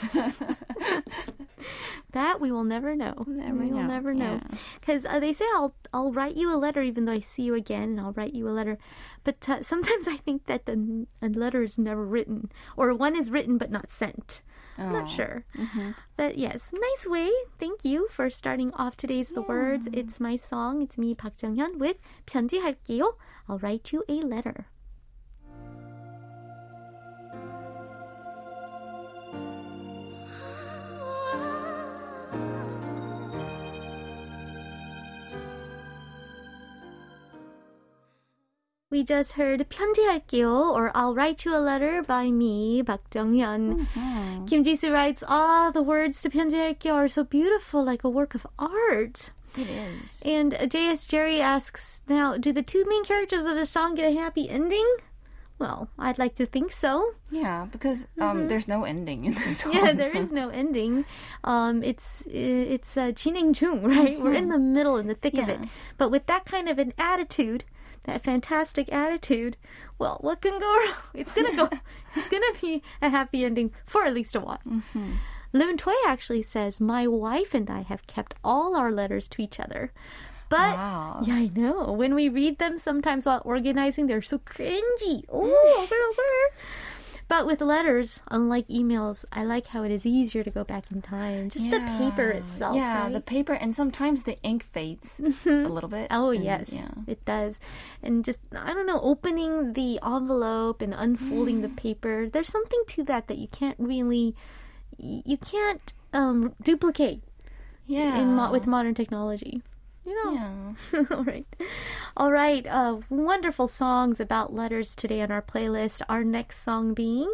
That we will never know. Never we will know. never know. Because yeah. uh, they say I'll I'll write you a letter even though I see you again, and I'll write you a letter. But uh, sometimes I think that the a letter is never written, or one is written but not sent. I'm oh. not sure. Mm-hmm. But yes, nice way. Thank you for starting off today's The yeah. Words. It's my song. It's me, Park Jung-hyun, with 편지할게요. I'll write you a letter. We just heard 편지할게요, or I'll write you a letter by me, Park Jung-hyun. Mm-hmm. Kim Ji-soo writes, ah, the words to 편지할게요 are so beautiful, like a work of art. It is. And J S Jerry asks, now, do the two main characters of the song get a happy ending? Well, I'd like to think so. Yeah, because um, mm-hmm. there's no ending in the song. Yeah, there so. is no ending. Um, it's it's uh, 진행 중, right? Mm-hmm. We're in the middle, in the thick yeah. of it. But with that kind of an attitude, that fantastic attitude, well, what can go wrong? It's gonna go. It's gonna be a happy ending for at least a while. Mm-hmm. Lim Tway actually says, my wife and I have kept all our letters to each other. But, wow. yeah, I know. When we read them sometimes while organizing, they're so cringy. Oh, over, over. But with letters, unlike emails, I like how it is easier to go back in time. Just yeah. the paper itself. Yeah, right? the paper, and sometimes the ink fades a little bit. Oh, and, yes, yeah. it does. And just, I don't know, opening the envelope and unfolding Mm. the paper, there's something to that that you can't really, you can't um, duplicate Yeah. in mo- with modern technology. You know. Yeah. All right. All right. Uh, wonderful songs about letters today on our playlist. Our next song being?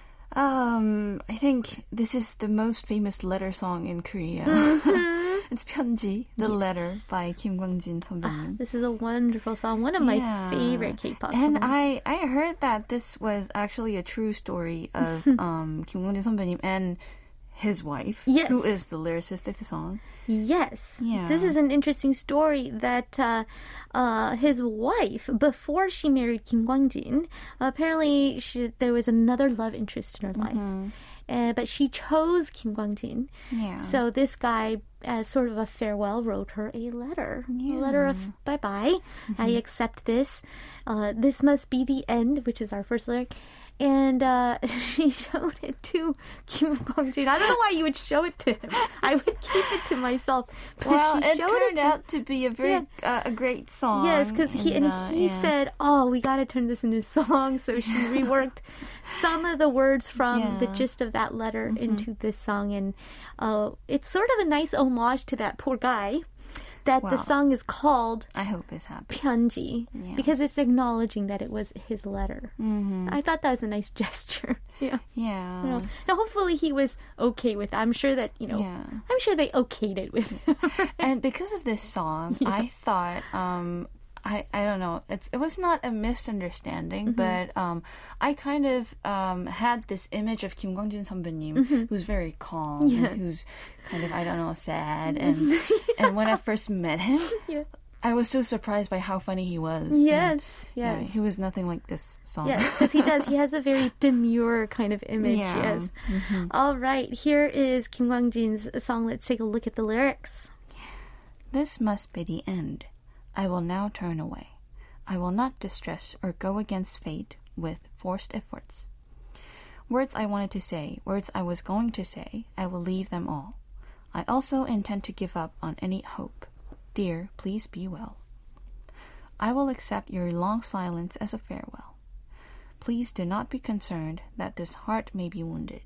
Um, I think this is the most famous letter song in Korea. Mm-hmm. It's 편지, The Yes. Letter by Kim Kwang-jin Ah, 선배님. this is a wonderful song. One of my Yeah. favorite K-pop And songs. I, I heard that this was actually a true story of um, Kim Kwang-jin 선배님 and his wife, Yes. who is the lyricist of the song. Yes. Yeah. This is an interesting story that uh, uh, his wife, before she married Kim Kwang-jin, apparently she, there was another love interest in her life. Mm-hmm. Uh, but she chose Kim Kwang-jin. Yeah. So this guy, as sort of a farewell, wrote her a letter. Yeah. A letter of bye-bye. Mm-hmm. I accept this. Uh, this must be the end, which is our first lyric. And uh, she showed it to Kim Kwang-jin. I don't know why you would show it to him. I would keep it to myself. But Well, she it showed turned to out to be a very uh, a great song. Yes, because he and uh, he yeah. said, "Oh, we got to turn this into a song." So she reworked some of the words from Yeah. the gist of that letter Mm-hmm. into this song, and uh, it's sort of a nice homage to that poor guy. That the Wow. song is called I hope it's happy. 편지 Yeah. because it's acknowledging that it was his letter. Mm-hmm. I thought that was a nice gesture. Yeah. Yeah. You know, now hopefully he was okay with it. I'm sure that, you know, Yeah. I'm sure they okayed it with him. And because of this song, Yeah. I thought, um, I, I don't know, it's it was not a misunderstanding, Mm-hmm. but um, I kind of um, had this image of Kim Kwang-jin 선배님, who's very calm, Mm-hmm. Yeah. and who's kind of, I don't know, sad. And and when I first met him, Yeah. I was so surprised by how funny he was. Yes, And, yeah, yes. he was nothing like this song. Yes, because he does. He has a very demure kind of image. Yeah. Yes. All right. Here is Kim Kwang-jin's song. Let's take a look at the lyrics. This must be the end. I will now turn away. I will not distress or go against fate with forced efforts. Words I wanted to say, words I was going to say, I will leave them all. I also intend to give up on any hope. Dear, please be well. I will accept your long silence as a farewell. Please do not be concerned that this heart may be wounded.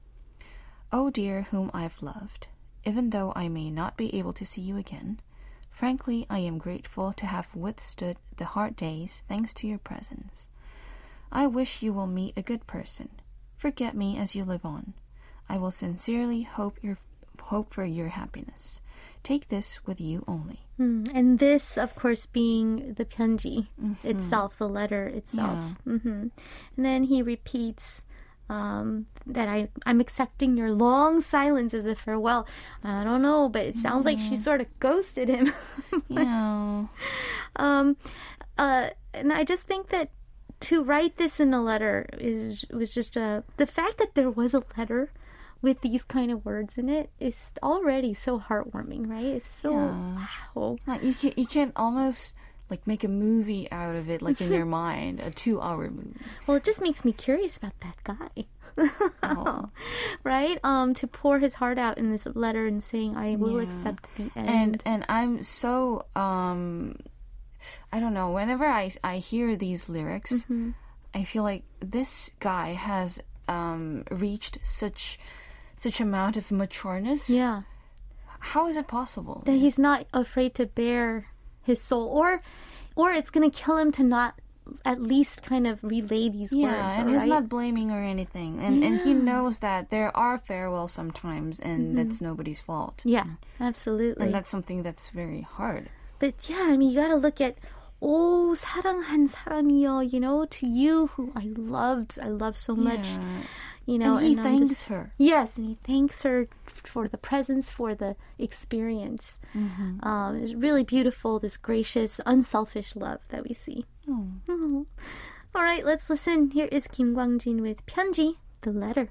Oh dear, whom I've loved, even though I may not be able to see you again, frankly, I am grateful to have withstood the hard days thanks to your presence. I wish you will meet a good person. Forget me as you live on. I will sincerely hope your hope for your happiness. Take this with you only. Mm, and this, of course, being the 편지 itself, the letter itself. Yeah. hmm And then he repeats um, that I, I'm accepting your long silence as a farewell. I don't know, but it sounds like she sort of ghosted him. Yeah. um, uh, and I just think that to write this in a letter is was just a the fact that there was a letter with these kind of words in it is already so heartwarming, right? It's so Yeah. wow. Like you can you can almost like make a movie out of it, like in your mind, a two-hour movie. Well, it just makes me curious about that guy. Oh. Right? Um, to pour his heart out in this letter and saying, "I will Yeah. accept the end." And and I'm so um, I don't know. Whenever I I hear these lyrics, Mm-hmm. I feel like this guy has um reached such such amount of matureness. yeah, How is it possible? that he's not afraid to bare his soul, or, or it's gonna kill him to not at least kind of relay these yeah, words. and all he's right? not blaming or anything. And and he Yeah. knows that there are farewells sometimes, and that's nobody's fault. Yeah, absolutely. And that's something that's very hard. But yeah, I mean, you gotta look at, 오, 사랑한 사람이여, you know, to you who I loved, I love so much, Yeah. you know. And he I'm thanks just- her. Yes, and he thanks her for the presence, for the experience. Mm-hmm. Um, it's really beautiful, this gracious, unselfish love that we see. Oh. Mhm. All right, let's listen. Here is Kim Kwang-jin with 편지, the letter.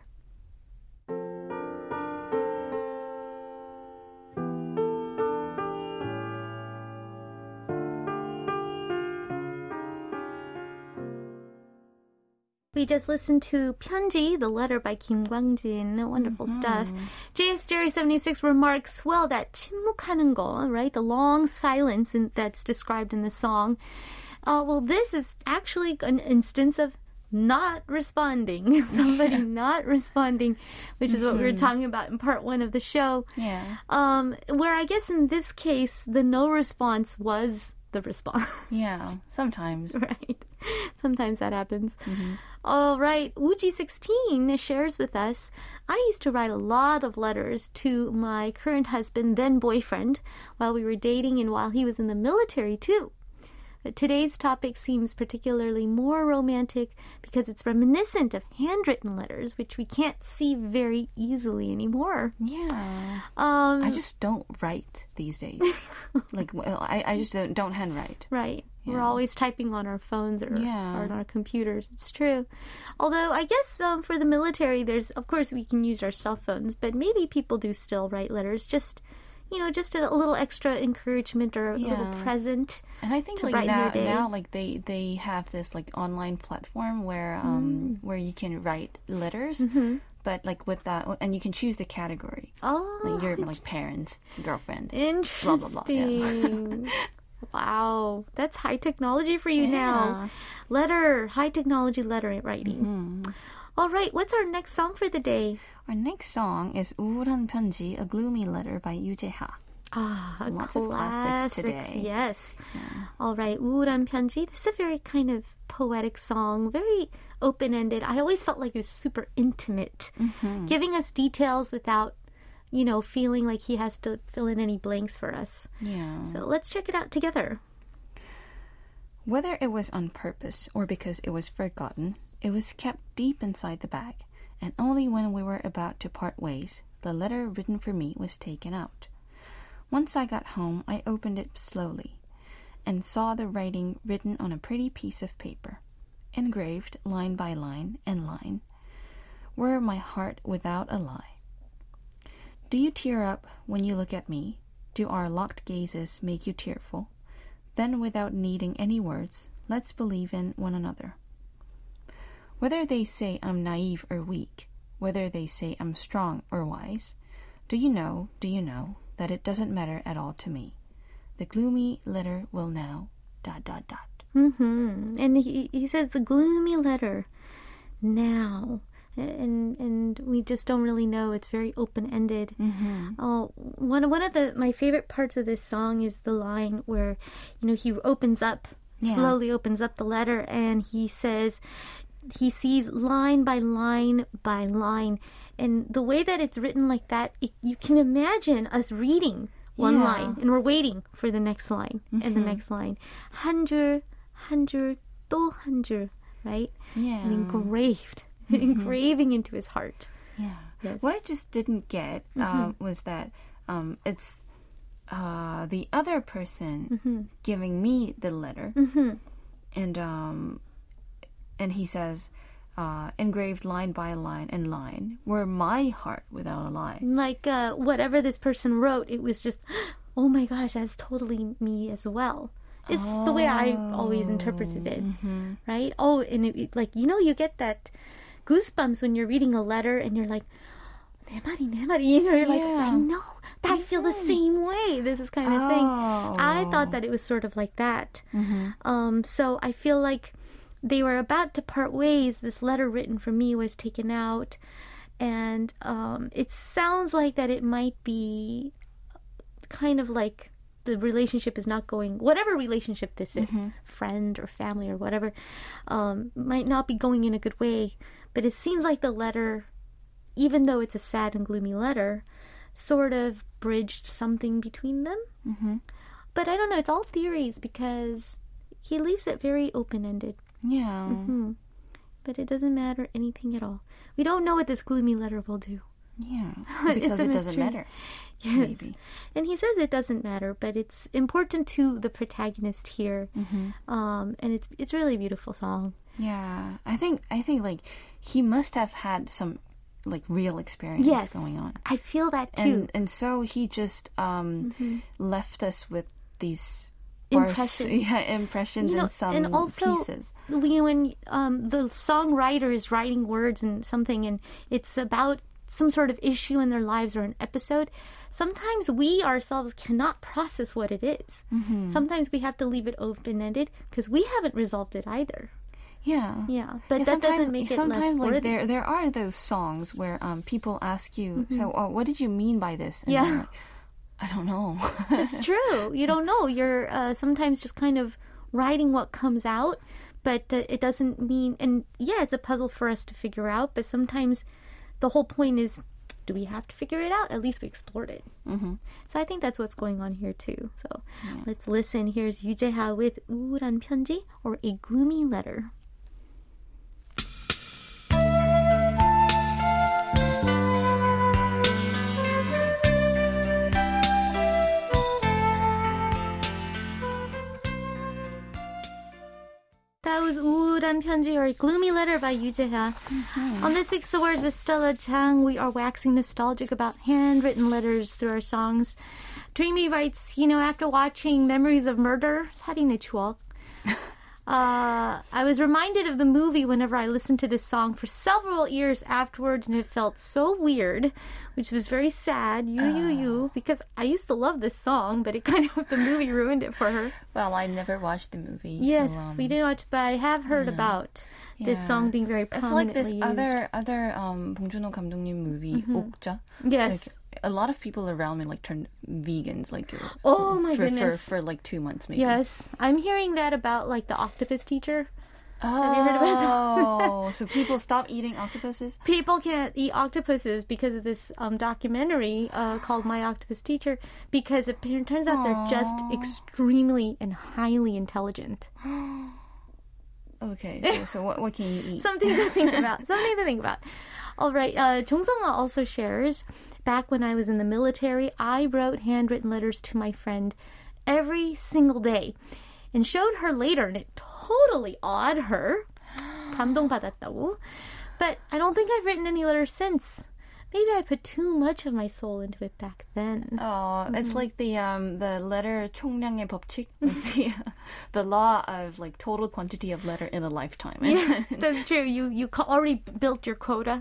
We just listened to 편지, the letter by Kim Kwang-jin. Wonderful stuff. J S Jerry seventy-six remarks, well, that 침묵하는 거, right? The long silence in, that's described in the song. Uh, well, this is actually an instance of not responding. Somebody not responding, which is what we were talking about in part one of the show. Yeah. Um, where I guess in this case, the no response was the response. Yeah. Sometimes. Right. Sometimes that happens. All right. Uji sixteen shares with us, I used to write a lot of letters to my current husband, then boyfriend, while we were dating and while he was in the military too. But today's topic seems particularly more romantic because it's reminiscent of handwritten letters, which we can't see very easily anymore. Yeah. Um, I just don't write these days. like, well, I, I just don't, don't handwrite. Right. We're Yeah. always typing on our phones or, Yeah. or on our computers. It's true. Although I guess um, for the military, there's, of course, we can use our cell phones, but maybe people do still write letters. Just, you know, just a, a little extra encouragement or a little Yeah. present. And I think to like brighten now, your day. now like they, they have this like online platform where um Mm. where you can write letters, Mm-hmm. but like with that, and you can choose the category. Oh, Like your like parents, girlfriend. interesting. blah, blah, yeah. Wow. That's high technology for you now. Letter, high technology letter writing. Mm-hmm. All right. What's our next song for the day? Our next song is 우울한 편지, a gloomy letter by Yoo Jae-ha. Ah, Lots of classics today. Yes. All right. 우울한 편지. This is a very kind of poetic song, very open-ended. I always felt like it was super intimate, Mm-hmm. giving us details without, you know, feeling like he has to fill in any blanks for us. Yeah. So let's check it out together. Whether it was on purpose or because it was forgotten, it was kept deep inside the bag, and only when we were about to part ways, the letter written for me was taken out. Once I got home, I opened it slowly and saw the writing written on a pretty piece of paper, engraved line by line and line, were my heart without a lie. Do you tear up when you look at me? Do our locked gazes make you tearful? Then, without needing any words, let's believe in one another. Whether they say I'm naive or weak, whether they say I'm strong or wise, do you know, do you know, that it doesn't matter at all to me. The gloomy letter will now, dot, dot, dot. Mm-hmm. And he, he says the gloomy letter now. And and we just don't really know. It's very open-ended. Mm-hmm. Oh, one one of the my favorite parts of this song is the line where, you know, he opens up, Yeah. slowly opens up the letter, and he says he sees line by line by line, and the way that it's written like that, it, you can imagine us reading one Yeah. line, and we're waiting for the next line and the next line. 한 줄, 한 줄, 또 한 줄, right? Yeah. And engraved. Engraving into his heart. Yeah. Yes. What I just didn't get uh, was that um, it's uh, the other person giving me the letter, and um, and he says, uh, engraved line by line and line, were my heart without a lie. Like uh, whatever this person wrote, it was just, oh my gosh, that's totally me as well. It's the way I always interpreted it, right? Oh, and it, it, like, you know, you get that goosebumps when you're reading a letter and you're like, 내 말이, 내 말이. You know, you're like, Yeah. I know, I feel the same way. This is kind of thing. Oh. I thought that it was sort of like that. Um, so I feel like they were about to part ways. This letter written for me was taken out. And um, it sounds like that it might be kind of like the relationship is not going, whatever relationship this is, Mm-hmm. friend or family or whatever, um, might not be going in a good way. But it seems like the letter, even though it's a sad and gloomy letter, sort of bridged something between them. Mm-hmm. But I don't know, it's all theories because he leaves it very open-ended. Yeah. Hmm. But it doesn't matter anything at all. We don't know what this gloomy letter will do. Yeah. It's Because a it doesn't mystery. matter. Yes. Maybe. And he says it doesn't matter, but it's important to the protagonist here. Mm-hmm. Um, and it's it's really a beautiful song. Yeah. I think I think like he must have had some like real experience Yes. going on. I feel that too. And and so he just um left us with these Impressions. Bars, yeah, impressions You know, and some and also, pieces. when when, um, the songwriter is writing words and something, and it's about some sort of issue in their lives or an episode, sometimes we ourselves cannot process what it is. Mm-hmm. Sometimes we have to leave it open-ended because we haven't resolved it either. Yeah. Yeah, but Yeah, that sometimes- doesn't make it sometimes less like worthy. there there are those songs where um people ask you, so oh, what did you mean by this? And Yeah. I'm like, I don't know. It's true. You don't know. You're uh, sometimes just kind of writing what comes out, but uh, it doesn't mean. And yeah, it's a puzzle for us to figure out. But sometimes the whole point is, do we have to figure it out? At least we explored it. Mm-hmm. So I think that's what's going on here too. So let's listen. Here's 유재하 with 우울한 편지, or A Gloomy Letter. That was 우울한 편지, or A Gloomy Letter by Yujeha. Mm-hmm. On this week's The Words with Stella Chang, we are waxing nostalgic about handwritten letters through our songs. Dreamy writes, you know, after watching Memories of Murder, 사린의 추억, uh, I was reminded of the movie whenever I listened to this song for several years afterward, and it felt so weird, which was very sad, you, you, you, because I used to love this song, but it kind of, the movie ruined it for her. Well, I never watched the movie. Yes, so, um, we didn't watch, but I have heard yeah. about this Yeah. song being very It's prominently like this used. other other um 봉준호 감독님 movie 옥자. Yes. Like, a lot of people around me like turned vegans like Oh my for, goodness. for for like two months maybe. Yes, I'm hearing that about like the octopus teacher. Oh, Have you heard about that? so people stop eating octopuses? People can't eat octopuses because of this um, documentary uh, called My Octopus Teacher, because it turns out they're just extremely and highly intelligent. Okay, so so what what can you eat? Something to think about. Something to think about. All right. Uh, Jong-seong also shares, back when I was in the military, I wrote handwritten letters to my friend every single day and showed her later, and it totally awed her. 감동받았다고. But I don't think I've written any letters since. Maybe I put too much of my soul into it back then. Oh, it's like the um the letter 총량의 법칙, like the the law of like total quantity of letter in a lifetime. Yeah, that's true. You you co- already built your quota.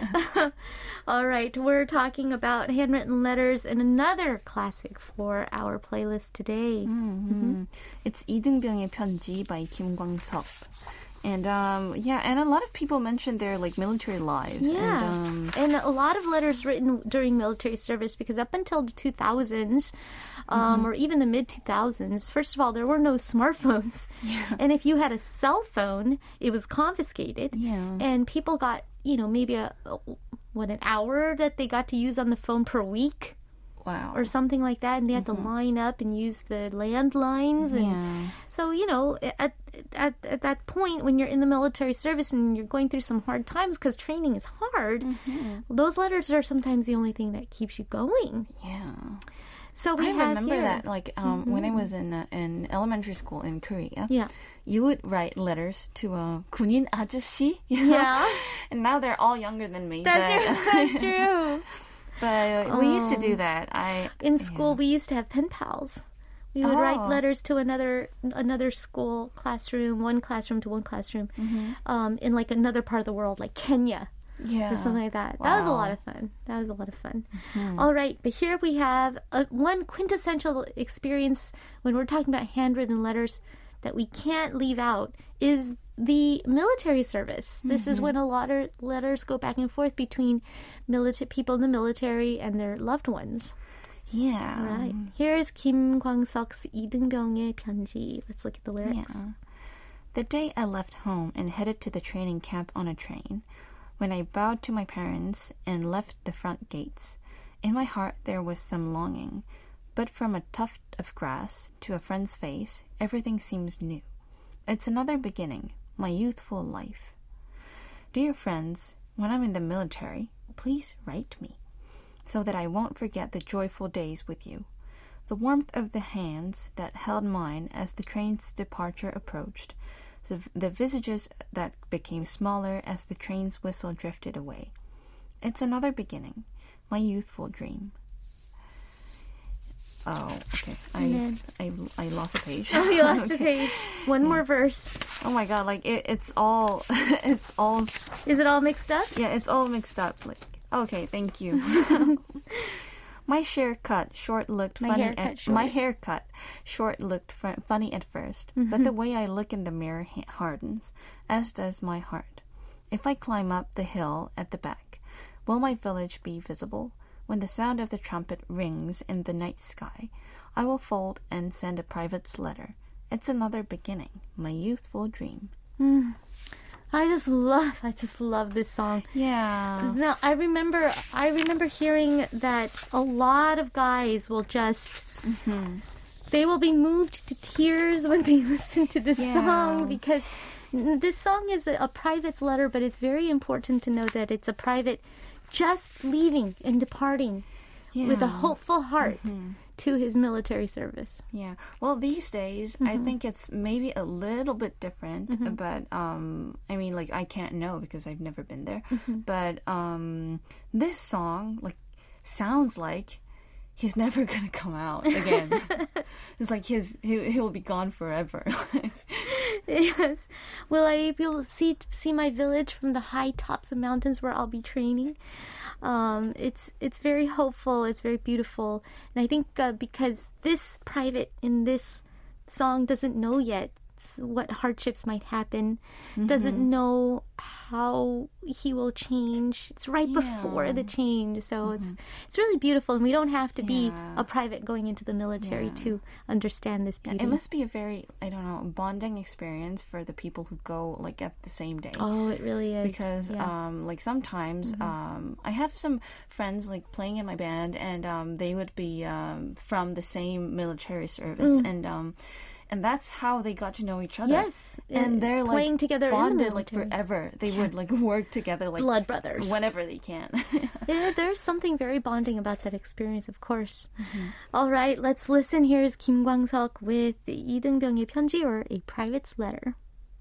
All right, we're talking about handwritten letters and another classic for our playlist today. Mm-hmm. It's 이등병의 편지 by 김광석. And um yeah, and a lot of people mentioned their like military lives. Yeah, And, um, and a lot of letters written during military service, because up until the two thousands, um, or even the mid two thousands, first of all, there were no smartphones. Yeah. And if you had a cell phone, it was confiscated. Yeah. And people got, you know, maybe a, what, an hour that they got to use on the phone per week. Wow. Or something like that, and they had to line up and use the landlines, and Yeah. so you know, at, at at that point when you're in the military service and you're going through some hard times because training is hard, those letters are sometimes the only thing that keeps you going. Yeah. So we I have remember here- that, like, um, when I was in uh, in elementary school in Korea. Yeah. You would write letters to a 군인 아저씨. You know? Yeah. And now they're all younger than me. That's but, true. That's true. But we used to do that. I In school, we used to have pen pals. We would write Oh. letters to another another school classroom, one classroom to one classroom, um, in like another part of the world, like Kenya. Yeah. Or something like that. That was a Wow. lot of fun. That was a lot of fun. All right, but here we have a, one quintessential experience when we're talking about handwritten letters that we can't leave out is the military service. This is when a lot of letters go back and forth between military people in the military and their loved ones. Yeah. Right. Here's Kim Kwang-seok's 이등병의 편지. Let's look at the lyrics. Yeah. The day I left home and headed to the training camp on a train, when I bowed to my parents and left the front gates, in my heart there was some longing, but from a tuft of grass to a friend's face, everything seems new. It's another beginning, my youthful life. Dear friends, when I'm in the military, please write me, so that I won't forget the joyful days with you. The warmth of the hands that held mine as the train's departure approached, the, the visages that became smaller as the train's whistle drifted away. It's another beginning, my youthful dream. Oh, okay. I, I I lost a page. Oh, you lost Okay. a page. One more verse. Oh my god! Like it, it's all, it's all. Is it all mixed up? Yeah, it's all mixed up. Like, okay, thank you. My hair cut short looked My funny. haircut at, short. My haircut short looked fu- funny at first, but the way I look in the mirror ha- hardens, as does my heart. If I climb up the hill at the back, will my village be visible? When the sound of the trumpet rings in the night sky, I will fold and send a private's letter. It's another beginning, my youthful dream. I just love, I just love this song. Yeah. Now, I remember, I remember hearing that a lot of guys will just, they will be moved to tears when they listen to this Yeah. song because this song is a, a private's letter, but it's very important to know that it's a private just leaving and departing with a Yeah. hopeful heart to his military service. Yeah. Well, these days, I think it's maybe a little bit different, but um, I mean, like, I can't know because I've never been there. But um, this song, like, sounds like he's never gonna come out again. It's like his he he'll be gone forever. Yes. Will I be able to see see my village from the high tops of mountains where I'll be training? Um, it's it's very hopeful. It's very beautiful, and I think uh, because this private in this song doesn't know yet what hardships might happen, doesn't know how he will change. It's right before Yeah. the change, so it's it's really beautiful, and we don't have to be Yeah. a private going into the military Yeah. to understand this Yeah, beauty. it must be a very, I don't know, bonding experience for the people who go, like, at the same day. Oh, it really is. Because yeah. um like sometimes um I have some friends like playing in my band, and um they would be um from the same military service, and um and that's how they got to know each other. Yes, and uh, they're like playing together in the bonded like military. forever. They would like work together like Blood brothers. whenever they can. Yeah, there's something very bonding about that experience, of course. All right, let's listen. Here's Kim Kwang-seok with 이등병의 편지, or A Private's Letter.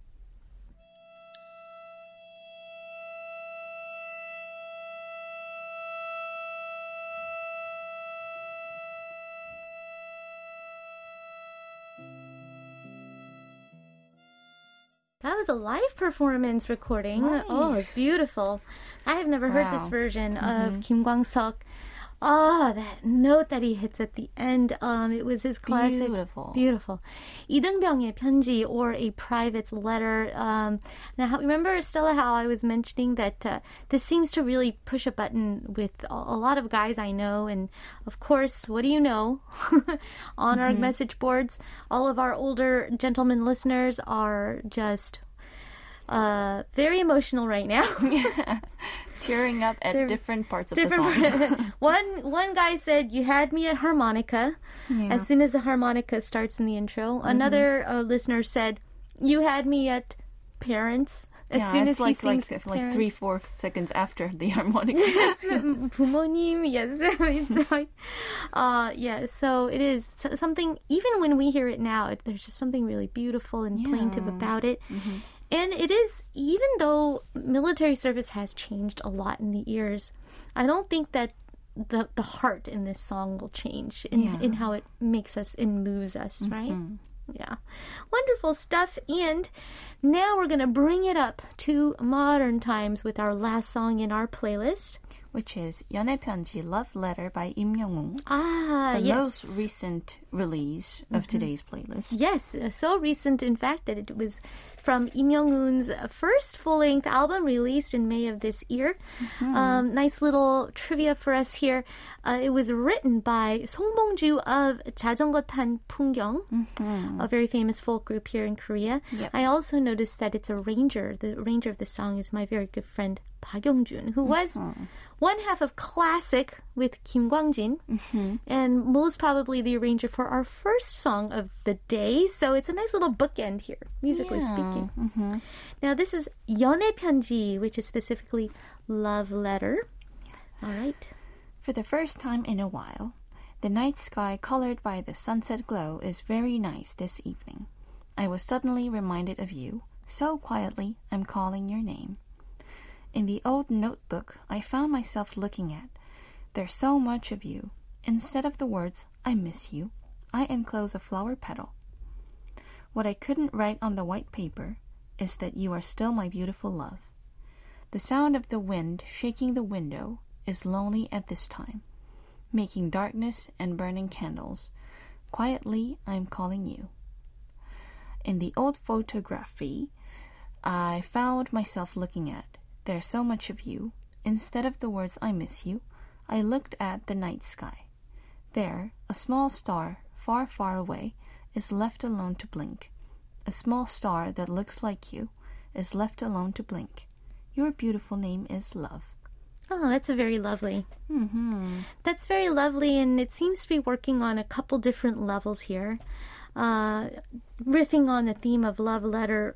That was a live performance recording. Oh, it's beautiful. I have never heard this Wow. version of Kim Kwang-seok. Oh, that note that he hits at the end. Um, it was his classic. Beautiful. Beautiful. 이등병의 편지, or A Private's Letter. Um, now, remember, Stella, how I was mentioning that uh, this seems to really push a button with a, a lot of guys I know. And, of course, what do you know? On our message boards, all of our older gentlemen listeners are just uh, very emotional right now. Tearing up at They're different parts of Different. the songs. one one guy said, "You had me at harmonica." As soon as the harmonica starts in the intro, another uh, listener said, "You had me at parents." As Yeah, soon it's as like he sings like like parents. three four seconds after the harmonica. 부모님, yes. It's like, uh, yeah, so it is s- something, even when we hear it now, it, there's just something really beautiful and plaintive Yeah. about it. And it is, even though military service has changed a lot in the years, I don't think that the the heart in this song will change in, Yeah. in how it makes us and moves us, right? Yeah. Wonderful stuff. And now we're going to bring it up to modern times with our last song in our playlist. which is 연애 편지 Love Letter by Im Young-woong. Ah, the yes. most recent release of mm-hmm. today's playlist. Yes, so recent, in fact, that it was from Im Young-woon's first full-length album released in May of this year. Mm-hmm. Um, nice little trivia for us here. Uh, it was written by Song Bong-ju of 자전거 탄 풍경, mm-hmm. a very famous folk group here in Korea. Yep. I also noticed that its arranger, the arranger of the song is my very good friend Park Young-jun, who was mm-hmm. one half of Classic with Kim Kwang-jin, mm-hmm. and most probably the arranger for our first song of the day. So it's a nice little bookend here, musically yeah. speaking. Mm-hmm. Now this is 연애 편지, which is specifically love letter. All right. For the first time in a while, the night sky colored by the sunset glow is very nice this evening. I was suddenly reminded of you. So quietly, I'm calling your name. In the old notebook I found myself looking at, there's so much of you. Instead of the words, I miss you, I enclose a flower petal. What I couldn't write on the white paper is that you are still my beautiful love. The sound of the wind shaking the window is lonely at this time, making darkness and burning candles. Quietly, I'm calling you. In the old photography I found myself looking at, there's so much of you. Instead of the words, I miss you, I looked at the night sky. There, a small star, far, far away, is left alone to blink. A small star that looks like you is left alone to blink. Your beautiful name is love. Oh, that's a very lovely. Mm-hmm. That's very lovely, and it seems to be working on a couple different levels here. Uh, riffing on the theme of love letter.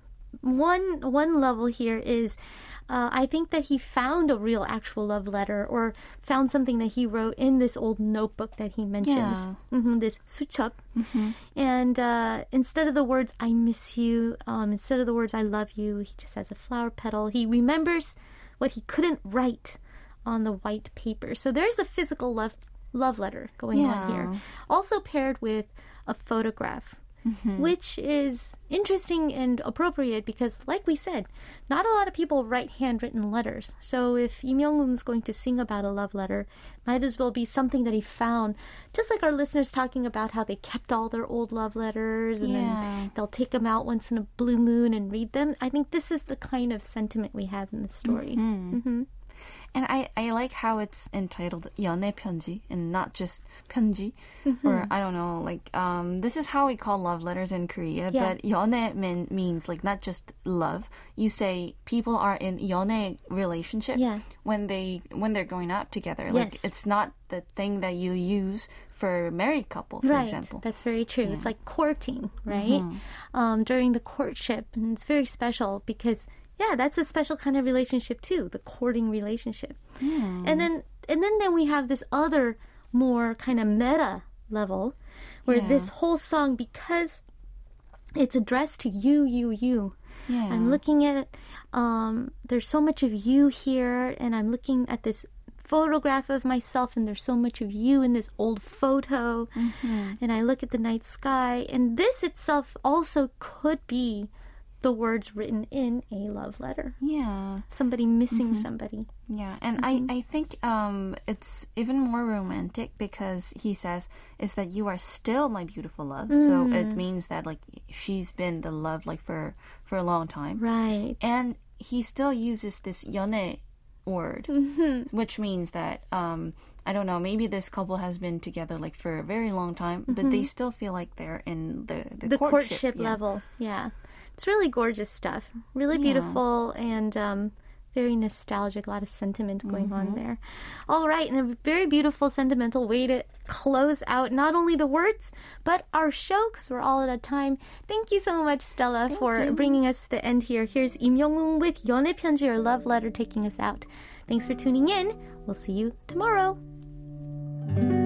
One one level here is, uh, I think that he found a real actual love letter, or found something that he wrote in this old notebook that he mentions. Yeah. Mm-hmm, this suchop. Mm-hmm. And uh, instead of the words, I miss you, um, instead of the words, I love you, he just has a flower petal. He remembers what he couldn't write on the white paper. So there's a physical love, love letter going yeah. on here. Also paired with a photograph. Mm-hmm. Which is interesting and appropriate because, like we said, not a lot of people write handwritten letters. So if Im Young-woon's going to sing about a love letter, might as well be something that he found. Just like our listeners talking about how they kept all their old love letters and yeah. then they'll take them out once in a blue moon and read them. I think this is the kind of sentiment we have in the story. Mm-hmm. Mm-hmm. And I, I like how it's entitled 연애 편지 and not just 편지. Mm-hmm. Or, I don't know, like, um, this is how we call love letters in Korea. Yeah. But 연애 mean, means, like, not just love. You say people are in 연애 relationship yeah. when, they, when they're going out together. Yes. Like, it's not the thing that you use for a married couple, for right. example. That's very true. Yeah. It's like courting, right? Mm-hmm. Um, during the courtship. And it's very special because... yeah, that's a special kind of relationship too, the courting relationship. Mm. And then and then, then we have this other more kind of meta level where yeah. this whole song, because it's addressed to you, you, you. Yeah. I'm looking at it, um, there's so much of you here, and I'm looking at this photograph of myself, and there's so much of you in this old photo. Mm-hmm. And I look at the night sky, and this itself also could be the words written in a love letter. Yeah. Somebody missing mm-hmm. somebody. Yeah, and mm-hmm. I, I think um, it's even more romantic because he says, is that you are still my beautiful love. Mm. So it means that, like, she's been the love, like, for, for a long time. Right. And he still uses this 연애 word, mm-hmm. which means that, um, I don't know, maybe this couple has been together, like, for a very long time, mm-hmm. but they still feel like they're in the, the, the courtship, courtship yeah. level. Yeah. It's really gorgeous stuff. Really Yeah. beautiful and um, very nostalgic. A lot of sentiment going mm-hmm. on there. All right, and a very beautiful, sentimental way to close out not only the words, but our show, because we're all out of time. Thank you so much, Stella, Thank for you. bringing us to the end here. Here's Im Young-woon with 연애 편지, or love letter, taking us out. Thanks for tuning in. We'll see you tomorrow.